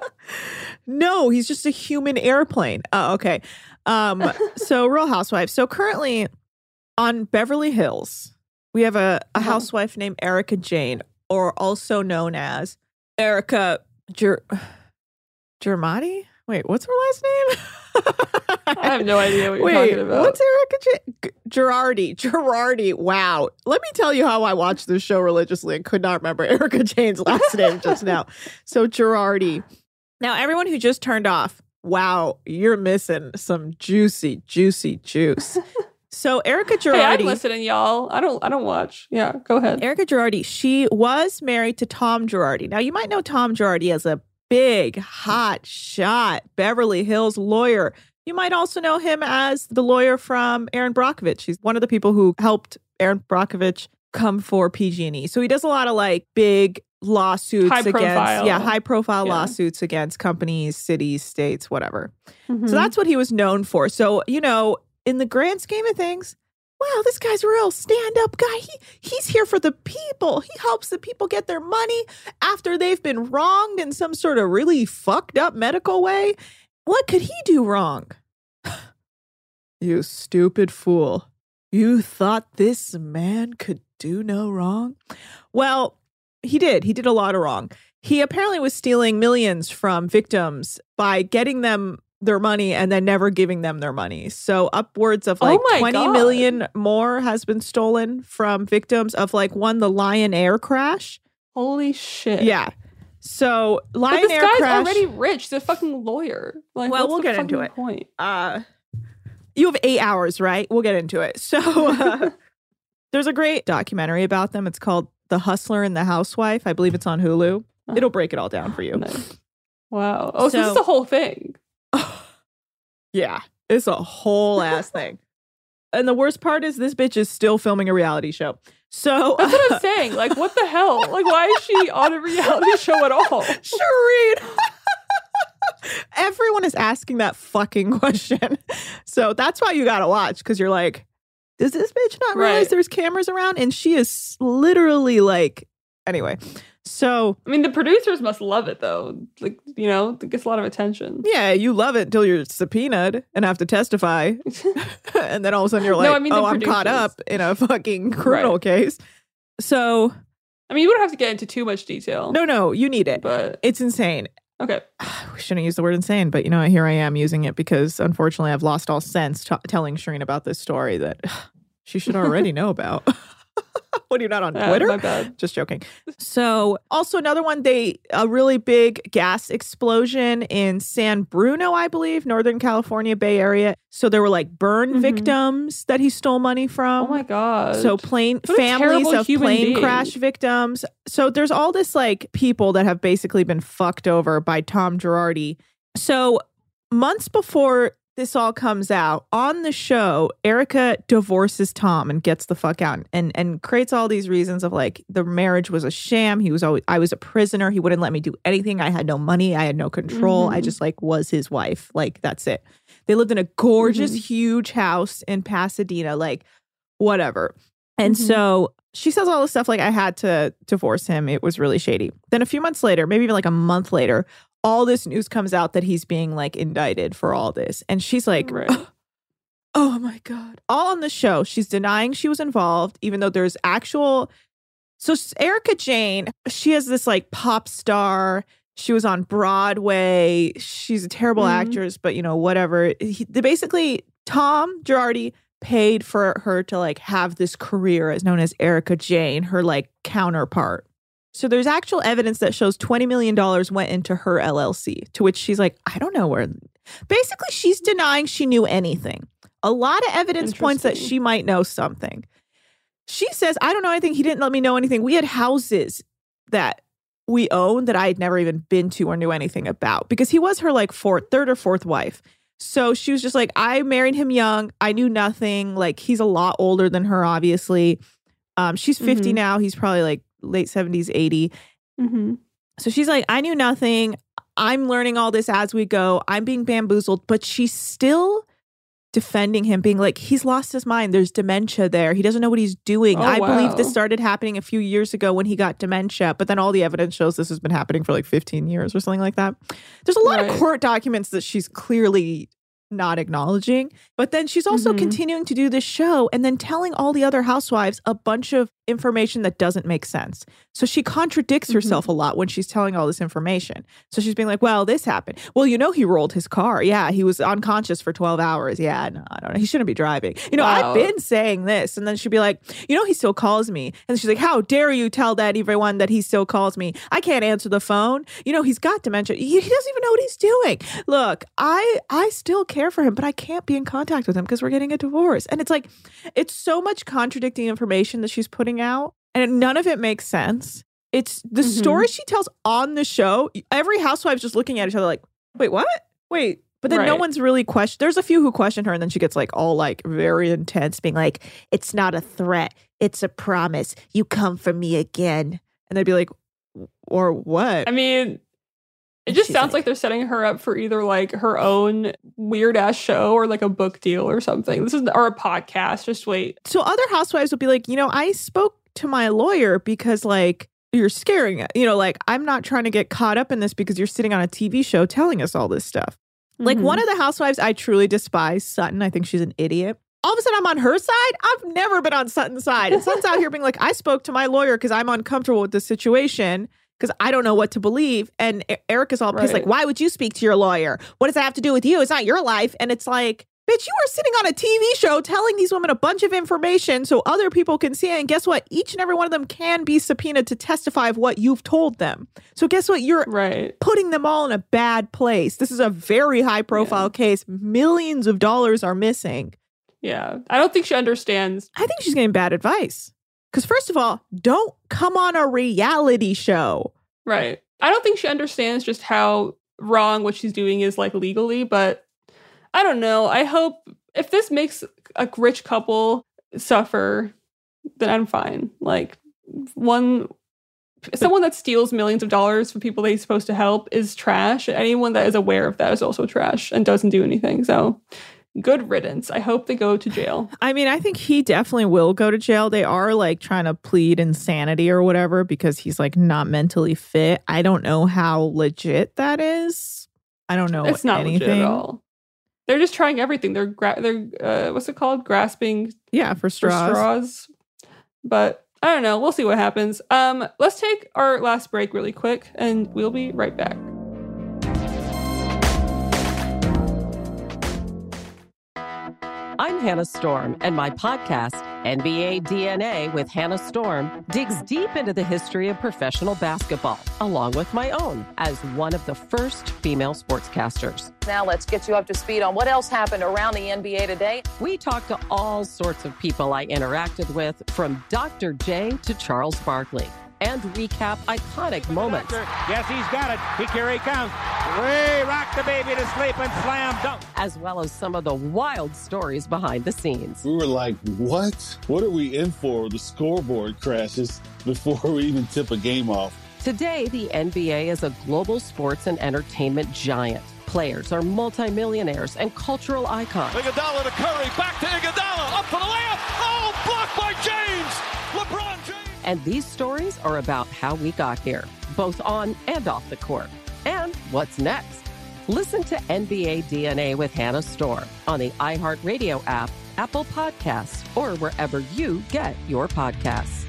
No, he's just a human airplane. Oh, okay. Um, so Real Housewives. So currently on Beverly Hills, we have a, a housewife named Erica Jane, or also known as Erica Ger- Germati. Wait, what's her last name? I have no idea what you're Wait, talking about. what's Erica Jane? G- Girardi. Girardi. Wow. Let me tell you how I watched this show religiously and could not remember Erica Jane's last name just now. So Girardi. Now, everyone who just turned off, wow, you're missing some juicy, juicy juice. So Erica Girardi. Hey, I'm listening, y'all. I don't. I don't watch. Yeah, go ahead. Erica Girardi. She was married to Tom Girardi. Now, you might know Tom Girardi as a big, hot shot Beverly Hills lawyer. You might also know him as the lawyer from Erin Brockovich. He's one of the people who helped Erin Brockovich come for P G and E. So he does a lot of like big lawsuits High against, profile. yeah, high profile Yeah. lawsuits against companies, cities, states, whatever. Mhm. So that's what he was known for. So, you know, in the grand scheme of things, wow, this guy's a real stand-up guy. He he's here for the people. He helps the people get their money after they've been wronged in some sort of really fucked up medical way. What could he do wrong? You stupid fool. You thought this man could do no wrong? Well, he did. He did a lot of wrong. He apparently was stealing millions from victims by getting them their money and then never giving them their money. So upwards of like Oh my twenty God. million more has been stolen from victims of like one, the Lion Air crash. Holy shit. Yeah. So But Lion this Air guy's crash. already rich. He's a fucking lawyer. Like, Well, what's we'll the get into fucking it. Point? Uh, you have eight hours, right? We'll get into it. So uh, there's a great documentary about them. It's called The Hustler and the Housewife. I believe it's on Hulu. It'll break it all down for you. Nice. Wow. Oh, so, So- this is the whole thing. Yeah, it's a whole ass thing. And the worst part is this bitch is still filming a reality show. So That's what I'm saying. Like, what the hell? Like, why is she on a reality show at all? Shireen. Everyone is asking that fucking question. So that's why you gotta watch, because you're like, does this bitch not realize Right. there's cameras around? And she is literally like, anyway. So, I mean, the producers must love it, though. Like, you know, it gets a lot of attention. Yeah, you love it until you're subpoenaed and have to testify. And then all of a sudden you're like, no, I mean, oh, I'm caught up in a fucking criminal right. case. So, I mean, you wouldn't have to get into too much detail. No, no, you need it. But it's insane. Okay. We shouldn't use the word insane, but you know, here I am using it because unfortunately I've lost all sense t- telling Shireen about this story that she should already know about. What, are you not on Twitter? Uh, my bad. Just joking. So also another one, they a really big gas explosion in San Bruno, I believe, Northern California, Bay Area. So there were like burn mm-hmm. victims that he stole money from. Oh my God. So plane families of plane being. crash victims. So there's all this like people that have basically been fucked over by Tom Girardi. So months before this all comes out, on the show, Erica divorces Tom and gets the fuck out and and creates all these reasons of like the marriage was a sham. He was always I was a prisoner. He wouldn't let me do anything. I had no money. I had no control. Mm-hmm. I just like was his wife. Like that's it. They lived in a gorgeous, mm-hmm. huge house in Pasadena, like whatever. And mm-hmm. so she says all this stuff like I had to divorce him. It was really shady. Then a few months later, maybe even like a month later, all this news comes out that he's being like indicted for all this. And she's like, right. oh, oh my God. All on the show. She's denying she was involved, even though there's actual. So Erica Jane, she has this like pop star. She was on Broadway. She's a terrible mm-hmm. actress, but you know, whatever. He, they basically, Tom Girardi paid for her to like have this career as known as Erica Jane, her like counterpart. So there's actual evidence that shows twenty million dollars went into her L L C, to which she's like, I don't know where. Basically, she's denying she knew anything. A lot of evidence points that she might know something. She says, I don't know anything. He didn't let me know anything. We had houses that we owned that I had never even been to or knew anything about because he was her like fourth, third or fourth wife. So she was just like, I married him young. I knew nothing. Like he's a lot older than her, obviously. Um, she's fifty mm-hmm. now. He's probably like late seventies, eighty. Mm-hmm. So she's like, I knew nothing. I'm learning all this as we go. I'm being bamboozled. But she's still defending him, being like, he's lost his mind. There's dementia there. He doesn't know what he's doing. Oh, I wow. believe this started happening a few years ago when he got dementia. But then all the evidence shows this has been happening for like fifteen years or something like that. There's a lot right. of court documents that she's clearly not acknowledging. But then she's also mm-hmm. continuing to do this show and then telling all the other housewives a bunch of information that doesn't make sense. So she contradicts mm-hmm. herself a lot when she's telling all this information. So she's being like, well, this happened. Well, you know, he rolled his car. Yeah, he was unconscious for twelve hours. Yeah, no, I don't know. He shouldn't be driving. You know, wow. I've been saying this. And then she'd be like, you know, he still calls me. And she's like, how dare you tell that everyone that he still calls me? I can't answer the phone. You know, he's got dementia. He, he doesn't even know what he's doing. Look, I I still care for him, but I can't be in contact with him because we're getting a divorce. And it's like, it's so much contradicting information that she's putting out. And none of it makes sense. It's the mm-hmm. story she tells on the show. Every housewife's just looking at each other like, wait, what? Wait. But then right. no one's really questioned. There's a few who question her. And then she gets like all like very intense, being like, it's not a threat. It's a promise. You come for me again. And they'd be like, or what? I mean, it just sounds like, like they're setting her up for either like her own weird ass show or like a book deal or something. This is or a podcast. Just wait. So other housewives would be like, you know, I spoke to my lawyer because like you're scaring it. You know, like I'm not trying to get caught up in this because you're sitting on a T V show telling us all this stuff. Mm-hmm. Like one of the housewives I truly despise, Sutton. I think she's an idiot. All of a sudden I'm on her side. I've never been on Sutton's side. And Sutton's out here being like, I spoke to my lawyer because I'm uncomfortable with this situation because I don't know what to believe. And Erica's all pissed, right. like, why would you speak to your lawyer? What does that have to do with you? It's not your life. And it's like, bitch, you are sitting on a T V show telling these women a bunch of information so other people can see it. And guess what? Each and every one of them can be subpoenaed to testify of what you've told them. So guess what? You're right. putting them all in a bad place. This is a very high profile yeah. case. Millions of dollars are missing. Yeah. I don't think she understands. I think she's getting bad advice. Because first of all, don't come on a reality show. Right. I don't think she understands just how wrong what she's doing is like legally, but I don't know. I hope if this makes a rich couple suffer, then I'm fine. Like one, someone that steals millions of dollars from people they're supposed to help is trash. Anyone that is aware of that is also trash and doesn't do anything. So good riddance. I hope they go to jail. I mean, I think he definitely will go to jail. They are like trying to plead insanity or whatever because he's like not mentally fit. I don't know how legit that is. I don't know. It's not anything. legit at all. They're just trying everything. They're gra- they're uh, what's it called? Grasping. Yeah, for straws. For straws. But I don't know. We'll see what happens. Um, let's take our last break really quick, and we'll be right back. I'm Hannah Storm, and my podcast, N B A D N A with Hannah Storm, digs deep into the history of professional basketball, along with my own, as one of the first female sportscasters. Now let's get you up to speed on what else happened around the N B A today. We talk to all sorts of people I interacted with, from Doctor J to Charles Barkley, and recap iconic moments. Yes, he's got it. He, here he comes. Way rock the baby to sleep and slam dunk. As well as some of the wild stories behind the scenes. We were like, what? What are we in for? The scoreboard crashes before we even tip a game off. Today, the N B A is a global sports and entertainment giant. Players are multimillionaires and cultural icons. Iguodala to Curry, back to Iguodala, up for the layup. Oh, blocked by James. LeBron James. And these stories are about how we got here, both on and off the court. And what's next? Listen to N B A D N A with Hannah Storm on the iHeartRadio app, Apple Podcasts, or wherever you get your podcasts.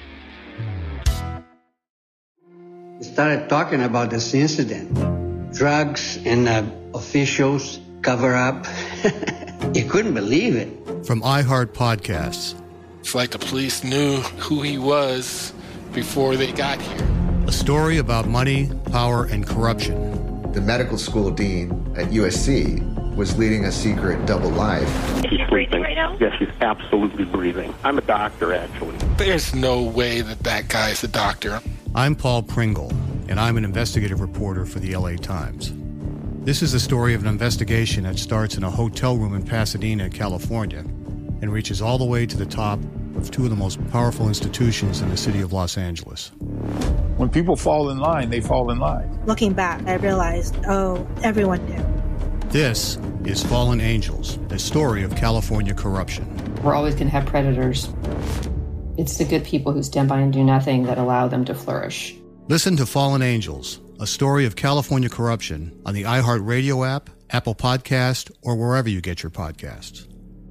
We started talking about this incident. Drugs and uh, officials cover up. You couldn't believe it. From iHeart Podcasts. It's like the police knew who he was before they got here. A story about money, power, and corruption. The medical school dean at U S C was leading a secret double life. She's breathing right now? Yes, she's absolutely breathing. I'm a doctor, actually. There's no way that that guy's a doctor. I'm Paul Pringle, and I'm an investigative reporter for the L A Times. This is the story of an investigation that starts in a hotel room in Pasadena, California, and reaches all the way to the top of two of the most powerful institutions in the city of Los Angeles. When people fall in line, they fall in line. Looking back, I realized, oh, everyone knew. This is Fallen Angels, the story of California corruption. We're always going to have predators. It's the good people who stand by and do nothing that allow them to flourish. Listen to Fallen Angels, a story of California corruption on the iHeartRadio app, Apple Podcast, or wherever you get your podcasts.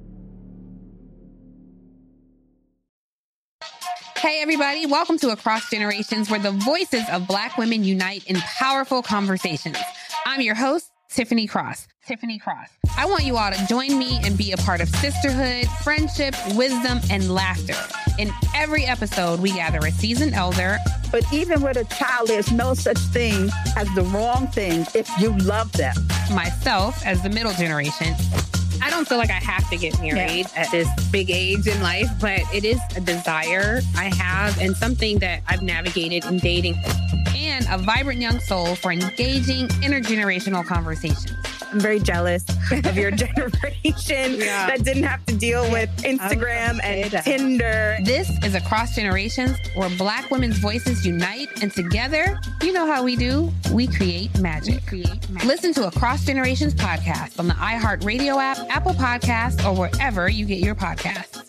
Hey, everybody. Welcome to Across Generations, where the voices of Black women unite in powerful conversations. I'm your host, Tiffany Cross. Tiffany Cross. I want you all to join me and be a part of sisterhood, friendship, wisdom, and laughter. In every episode, we gather a seasoned elder. But even with a child, there's no such thing as the wrong thing if you love them. Myself as the middle generation. I don't feel like I have to get married yeah. at this big age in life, but it is a desire I have and something that I've navigated in dating. And a vibrant young soul for engaging intergenerational conversations. I'm very jealous of your generation yeah. that didn't have to deal with Instagram and that. Tinder. This is Across Generations, where Black women's voices unite, and together, you know how we do, we create magic. We create magic. Listen to Across Generations podcast on the iHeartRadio app, Apple Podcasts, or wherever you get your podcasts.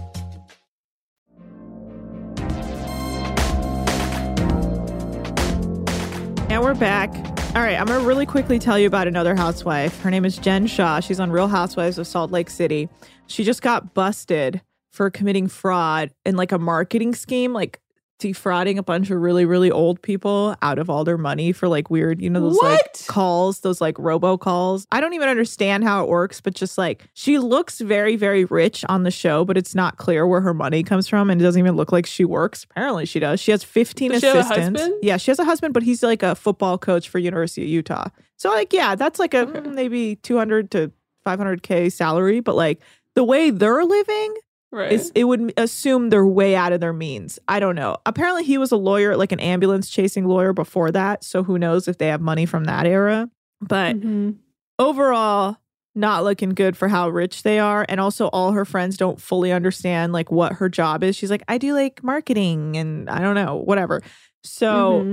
And we're back. All right, I'm going to really quickly tell you about another housewife. Her name is Jen Shah. She's on Real Housewives of Salt Lake City. She just got busted for committing fraud in like a marketing scheme, like defrauding a bunch of really, really old people out of all their money for like weird, you know, those what? like calls, those like robocalls. I don't even understand how it works, but just like she looks very, very rich on the show, but it's not clear where her money comes from. And it doesn't even look like she works. Apparently she does. She has fifteen does assistants. She have a husband? Yeah, she has a husband, but he's like a football coach for University of Utah. So like, yeah, that's like a Mm. maybe two hundred to five hundred K salary. But like the way they're living, Right. It's, it would assume they're way out of their means. I don't know. Apparently he was a lawyer, like an ambulance chasing lawyer before that. So who knows if they have money from that era. But Mm-hmm. overall, not looking good for how rich they are. And also all her friends don't fully understand like what her job is. She's like, I do like marketing and I don't know, whatever. So Mm-hmm.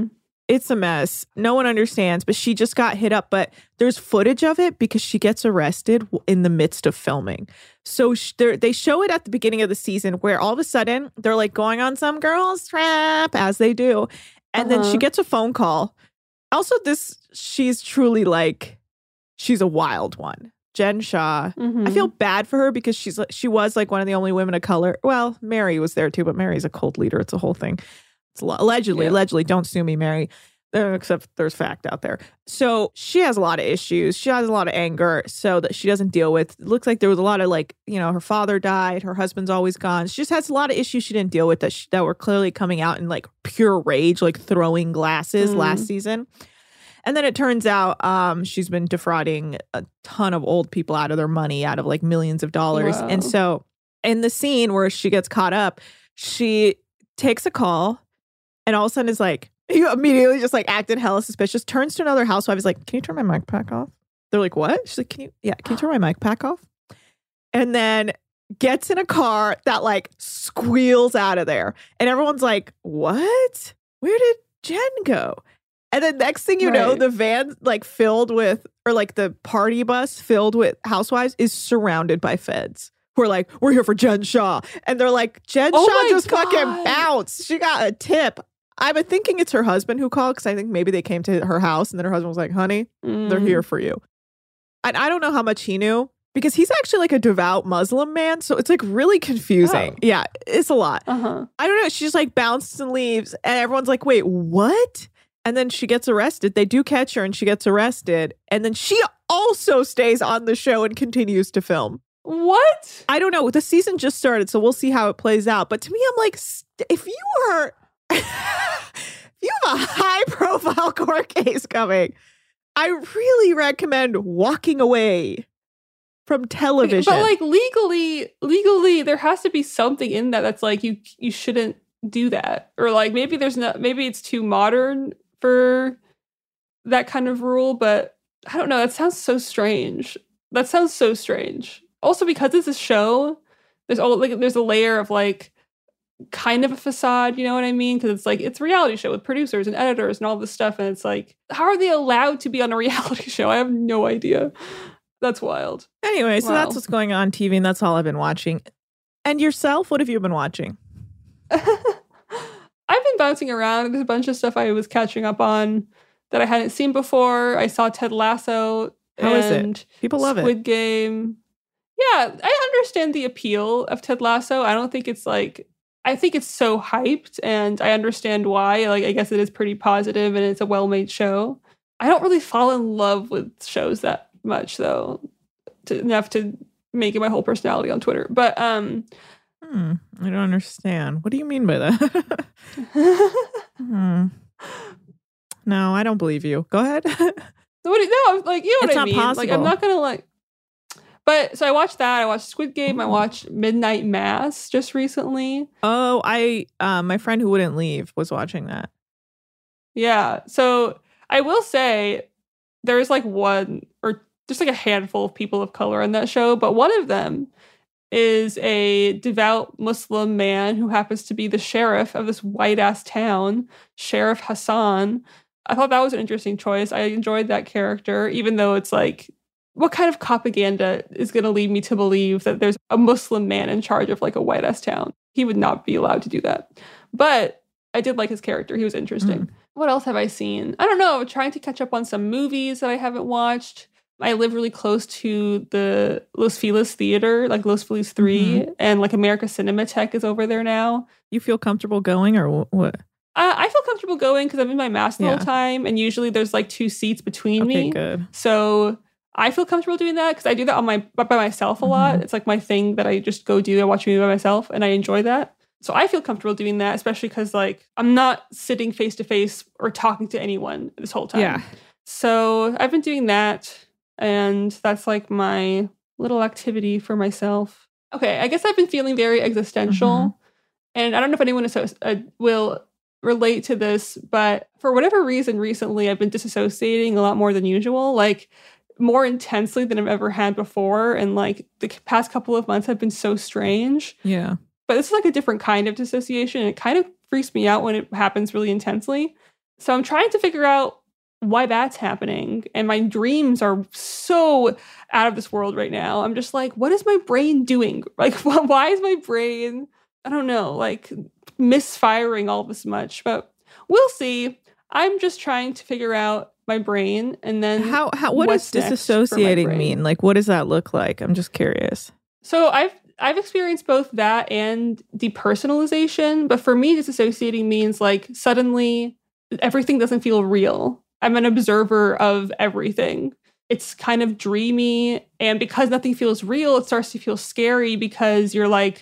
It's a mess. No one understands, but she just got hit up. But there's footage of it because she gets arrested in the midst of filming. So sh- they show it at the beginning of the season where all of a sudden they're like going on some girl's trip, as they do. And uh-huh. then she gets a phone call. Also, this, she's truly like, she's a wild one. Jen Shah. Mm-hmm. I feel bad for her because she's she was like one of the only women of color. Well, Mary was there too, but Mary's a cult leader. It's a whole thing. Allegedly, yeah. allegedly, don't sue me, Mary, uh, except there's fact out there. So she has a lot of issues. She has a lot of anger so that she doesn't deal with. It looks like there was a lot of like, you know, her father died. Her husband's always gone. She just has a lot of issues she didn't deal with that, she, that were clearly coming out in like pure rage, like throwing glasses mm. last season. And then it turns out um, she's been defrauding a ton of old people out of their money, out of like millions of dollars. Wow. And so in the scene where she gets caught up, she takes a call. And all of a sudden is like, you immediately just like acted hella suspicious, turns to another housewife, is like, can you turn my mic pack off? They're like, what? She's like, can you, yeah, can you turn my mic pack off? And then gets in a car that like squeals out of there. And everyone's like, what? Where did Jen go? And then next thing you right. know, the van like filled with, or like the party bus filled with housewives is surrounded by feds. Who are like, we're here for Jen Shah. And they're like, Jen oh Shah just God. fucking bounced. She got a tip. I've been thinking it's her husband who called because I think maybe they came to her house and then her husband was like, honey, mm. they're here for you. And I don't know how much he knew because he's actually like a devout Muslim man. So it's like really confusing. Oh. Yeah, it's a lot. Uh-huh. I don't know. She just like bounces and leaves and everyone's like, wait, what? And then she gets arrested. They do catch her and she gets arrested. And then she also stays on the show and continues to film. What? I don't know. The season just started, so we'll see how it plays out. But to me, I'm like, if you are... if you have a high-profile court case coming, I really recommend walking away from television. But like legally, legally, there has to be something in that that's like you you shouldn't do that, or like maybe there's not. Maybe it's too modern for that kind of rule. But I don't know. That sounds so strange. That sounds so strange. Also, because it's a show, there's all like there's a layer of like. Kind of a facade, you know what I mean? Because it's like it's a reality show with producers and editors and all this stuff, and it's like, how are they allowed to be on a reality show? I have no idea. That's wild. Anyway, so wow. that's what's going on T V, and that's all I've been watching. And yourself, what have you been watching? I've been bouncing around. There's a bunch of stuff I was catching up on that I hadn't seen before. I saw Ted Lasso. How is it? People love Squid it. Squid Game. Yeah, I understand the appeal of Ted Lasso. I don't think it's like. I think it's so hyped and I understand why. Like, I guess it is pretty positive and it's a well-made show. I don't really fall in love with shows that much though, to, enough to make it my whole personality on Twitter. But, um, hmm, I don't understand. What do you mean by that? hmm. No, I don't believe you. Go ahead. So what do you, no, like, you know what it's I not mean? Possible. Like, I'm not going to like, But so I watched that. I watched Squid Game. I watched Midnight Mass just recently. Oh, I um, my friend who wouldn't leave was watching that. Yeah. So I will say there's like one or just like a handful of people of color on that show, but one of them is a devout Muslim man who happens to be the sheriff of this white ass town, Sheriff Hassan. I thought that was an interesting choice. I enjoyed that character, even though it's like, what kind of propaganda is going to lead me to believe that there's a Muslim man in charge of like a white ass town? He would not be allowed to do that. But I did like his character. He was interesting. Mm. What else have I seen? I don't know. I'm trying to catch up on some movies that I haven't watched. I live really close to the Los Feliz Theater, like Los Feliz three, mm-hmm. and like America Cinematheque is over there now. You feel comfortable going or what? Uh, I feel comfortable going because I'm in my mask the yeah. whole time. And usually there's like two seats between okay, me. Good. So I feel comfortable doing that because I do that on my by myself a mm-hmm. lot. It's like my thing that I just go do. I watch a movie by myself and I enjoy that. So I feel comfortable doing that, especially because like I'm not sitting face to face or talking to anyone this whole time. Yeah. So I've been doing that, and that's like my little activity for myself. Okay, I guess I've been feeling very existential, mm-hmm. and I don't know if anyone is, uh, will relate to this, but for whatever reason, recently I've been disassociating a lot more than usual, like more intensely than I've ever had before, and like the past couple of months have been so strange. Yeah. But this is like a different kind of dissociation, and it kind of freaks me out when it happens really intensely. So I'm trying to figure out why that's happening. And my dreams are so out of this world right now. I'm just like, what is my brain doing? Like, why is my brain, I don't know, like misfiring all this much? But we'll see. I'm just trying to figure out my brain and then how, how what does disassociating mean? Like, what does that look like? I'm just curious. So I've I've experienced both that and depersonalization. But for me, disassociating means like suddenly everything doesn't feel real. I'm an observer of everything. It's kind of dreamy. And because nothing feels real, it starts to feel scary because you're like,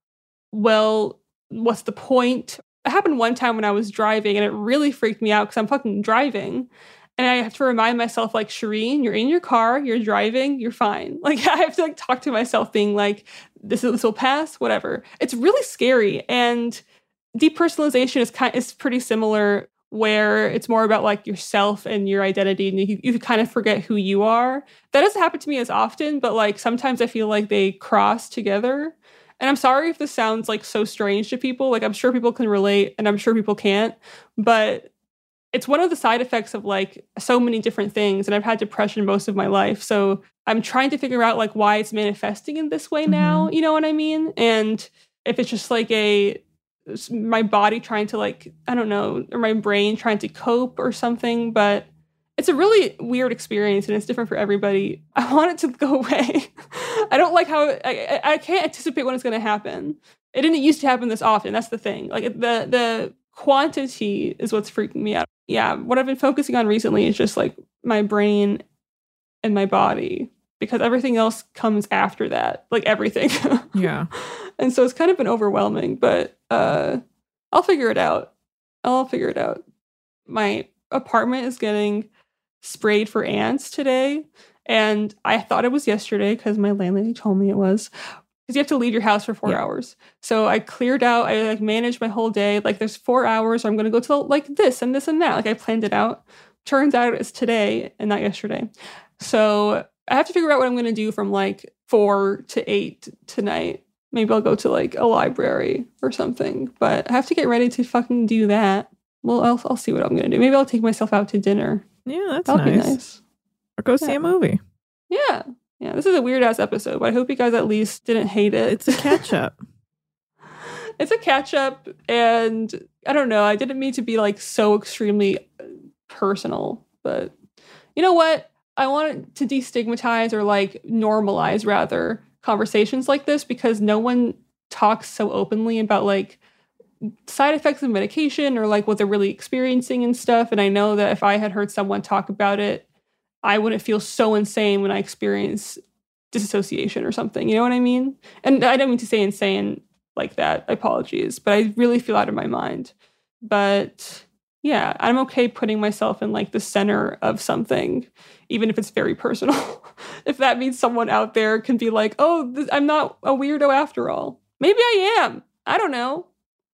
well, what's the point? It happened one time when I was driving and it really freaked me out because I'm fucking driving. And I have to remind myself, like, Shireen, you're in your car, you're driving, you're fine. Like, I have to like talk to myself being like, this, this will pass, whatever. It's really scary. And depersonalization is kind is pretty similar, where it's more about like yourself and your identity, and you, you kind of forget who you are. That doesn't happen to me as often, but like sometimes I feel like they cross together. And I'm sorry if this sounds like so strange to people. Like, I'm sure people can relate and I'm sure people can't, but it's one of the side effects of like so many different things. And I've had depression most of my life. So I'm trying to figure out like why it's manifesting in this way mm-hmm. now. You know what I mean? And if it's just like a, my body trying to like, I don't know, or my brain trying to cope or something, but it's a really weird experience and it's different for everybody. I want it to go away. I don't like how, I, I can't anticipate when it's going to happen. It didn't used to happen this often. That's the thing. Like the, the quantity is what's freaking me out. Yeah. What I've been focusing on recently is just like my brain and my body, because everything else comes after that, like everything. Yeah. And so it's kind of been overwhelming, but uh, I'll figure it out. I'll figure it out. My apartment is getting sprayed for ants today. And I thought it was yesterday because my landlady told me it was. Because you have to leave your house for four yeah. hours. So I cleared out, I like managed my whole day. Like there's four hours, I'm going to go to like this and this and that. Like I planned it out. Turns out it's today and not yesterday. So I have to figure out what I'm going to do from like four to eight tonight. Maybe I'll go to like a library or something. But I have to get ready to fucking do that. Well, I'll, I'll see what I'm going to do. Maybe I'll take myself out to dinner. Yeah, that's That'll nice. Be nice. Or go yeah. see a movie. Yeah. Yeah, this is a weird-ass episode, but I hope you guys at least didn't hate it. It's a catch-up. It's a catch-up, and I don't know. I didn't mean to be, like, so extremely personal, but you know what? I wanted to destigmatize or, like, normalize, rather, conversations like this because no one talks so openly about, like, side effects of medication or, like, what they're really experiencing and stuff, and I know that if I had heard someone talk about it, I wouldn't feel so insane when I experience disassociation or something. You know what I mean? And I don't mean to say insane like that. Apologies. But I really feel out of my mind. But yeah, I'm okay putting myself in like the center of something, even if it's very personal. If that means someone out there can be like, oh, th- I'm not a weirdo after all. Maybe I am. I don't know.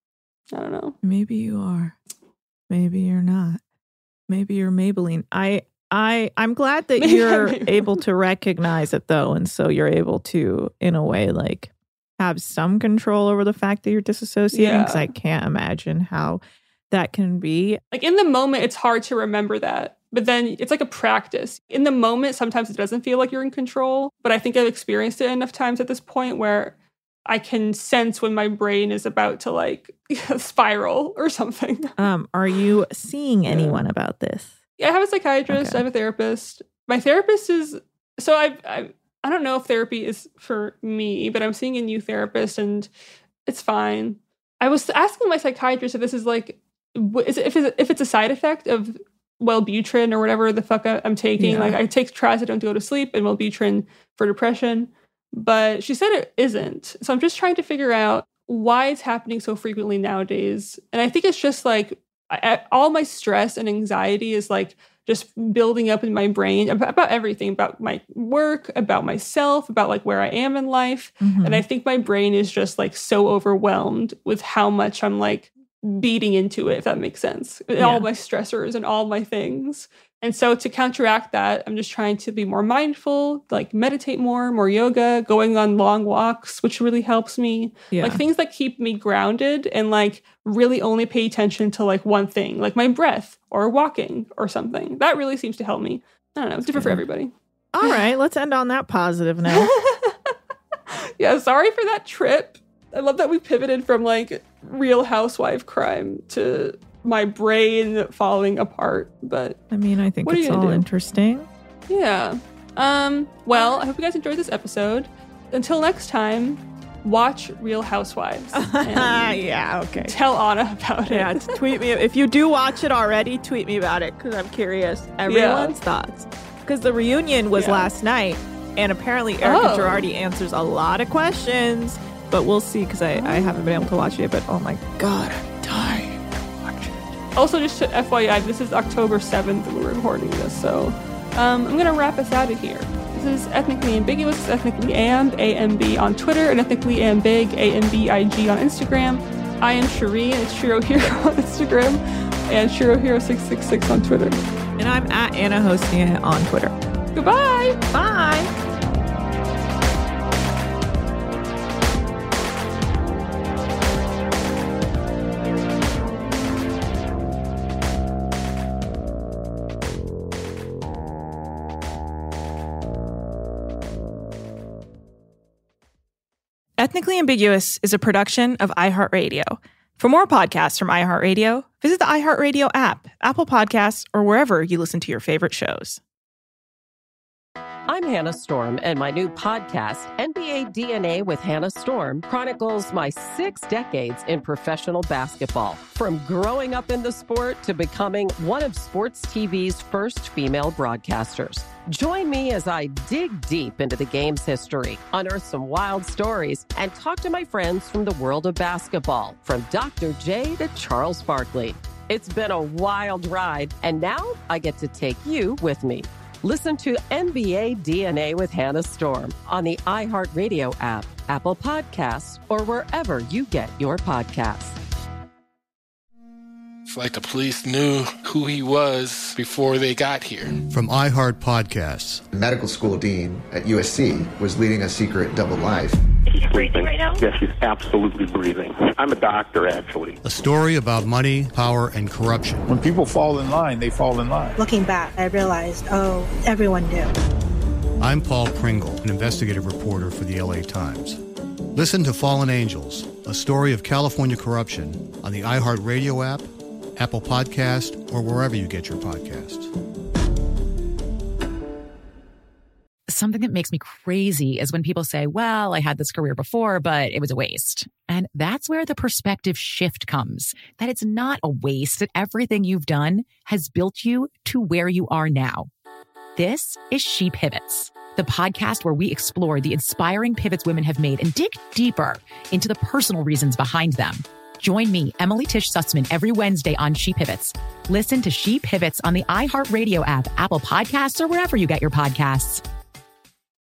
I don't know. Maybe you are. Maybe you're not. Maybe you're Maybelline. I... I, I'm glad that you're able to recognize it, though. And so you're able to, in a way, like have some control over the fact that you're disassociating. Because yeah. I can't imagine how that can be. Like in the moment, it's hard to remember that. But then it's like a practice. In the moment, sometimes it doesn't feel like you're in control. But I think I've experienced it enough times at this point where I can sense when my brain is about to like spiral or something. Um, are you seeing anyone yeah. about this? Yeah, I have a psychiatrist. Okay. I have a therapist. My therapist is so I I I don't know if therapy is for me, but I'm seeing a new therapist and it's fine. I was asking my psychiatrist if this is like is it, if it's, if it's a side effect of Wellbutrin or whatever the fuck I'm taking. Yeah. Like I take trazodone to go to sleep and Wellbutrin for depression, but she said it isn't. So I'm just trying to figure out why it's happening so frequently nowadays. And I think it's just like I, all my stress and anxiety is like just building up in my brain about, about everything, about my work, about myself, about like where I am in life. Mm-hmm. And I think my brain is just like so overwhelmed with how much I'm like beating into it, if that makes sense. Yeah. All my stressors and all my things. And so to counteract that, I'm just trying to be more mindful, like meditate more, more yoga, going on long walks, which really helps me. Yeah. Like things that keep me grounded and like really only pay attention to like one thing, like my breath or walking or something. That really seems to help me. I don't know. It's different for everybody. All right. Let's end on that positive note. Yeah. Sorry for that trip. I love that we pivoted from like Real Housewife crime to my brain falling apart. But I mean, I think it's all do? interesting. Yeah. Um, well, I hope you guys enjoyed this episode. Until next time, watch Real Housewives. Yeah, okay. Tell Anna about it. Yeah, tweet me. If you do watch it already, tweet me about it because I'm curious. Everyone's yeah. thoughts. Because the reunion was yeah. last night, and apparently Erica oh. Girardi answers a lot of questions. But we'll see because I, I haven't been able to watch it. But oh my God, I'm dying to watch it. Also, just to F Y I, this is October seventh and we're recording this. So um, I'm going to wrap us out of here. This is Ethnically Ambiguous. It's Ethnically Amb, A M B on Twitter, and Ethnically Ambig, A M B I G on Instagram. I am Shireen. It's Shiro Hero on Instagram, and Shiro Hero six six six on Twitter. And I'm at Anna Hosnia on Twitter. Goodbye. Bye. Ethnically Ambiguous is a production of iHeartRadio. For more podcasts from iHeartRadio, visit the iHeartRadio app, Apple Podcasts, or wherever you listen to your favorite shows. I'm Hannah Storm, and my new podcast, N B A D N A with Hannah Storm, chronicles my six decades in professional basketball. From growing up in the sport to becoming one of sports T V's first female broadcasters. Join me as I dig deep into the game's history, unearth some wild stories, and talk to my friends from the world of basketball, from Doctor J to Charles Barkley. It's been a wild ride, and now I get to take you with me. Listen to N B A D N A with Hannah Storm on the iHeartRadio app, Apple Podcasts, or wherever you get your podcasts. It's like the police knew who he was before they got here. From iHeart Podcasts. The medical school dean at U S C was leading a secret double life. She's breathing right now? Yes, she's absolutely breathing. I'm a doctor, actually. A story about money, power, and corruption. When people fall in line, they fall in line. Looking back, I realized, oh, everyone knew. I'm Paul Pringle, an investigative reporter for the L A Times. Listen to Fallen Angels, a story of California corruption on the iHeartRadio app, Apple Podcast, or wherever you get your podcasts. Something that makes me crazy is when people say, well, I had this career before, but it was a waste. And that's where the perspective shift comes, that it's not a waste, that everything you've done has built you to where you are now. This is She Pivots, the podcast where we explore the inspiring pivots women have made and dig deeper into the personal reasons behind them. Join me, Emily Tish Sussman, every Wednesday on She Pivots. Listen to She Pivots on the iHeartRadio app, Apple Podcasts, or wherever you get your podcasts.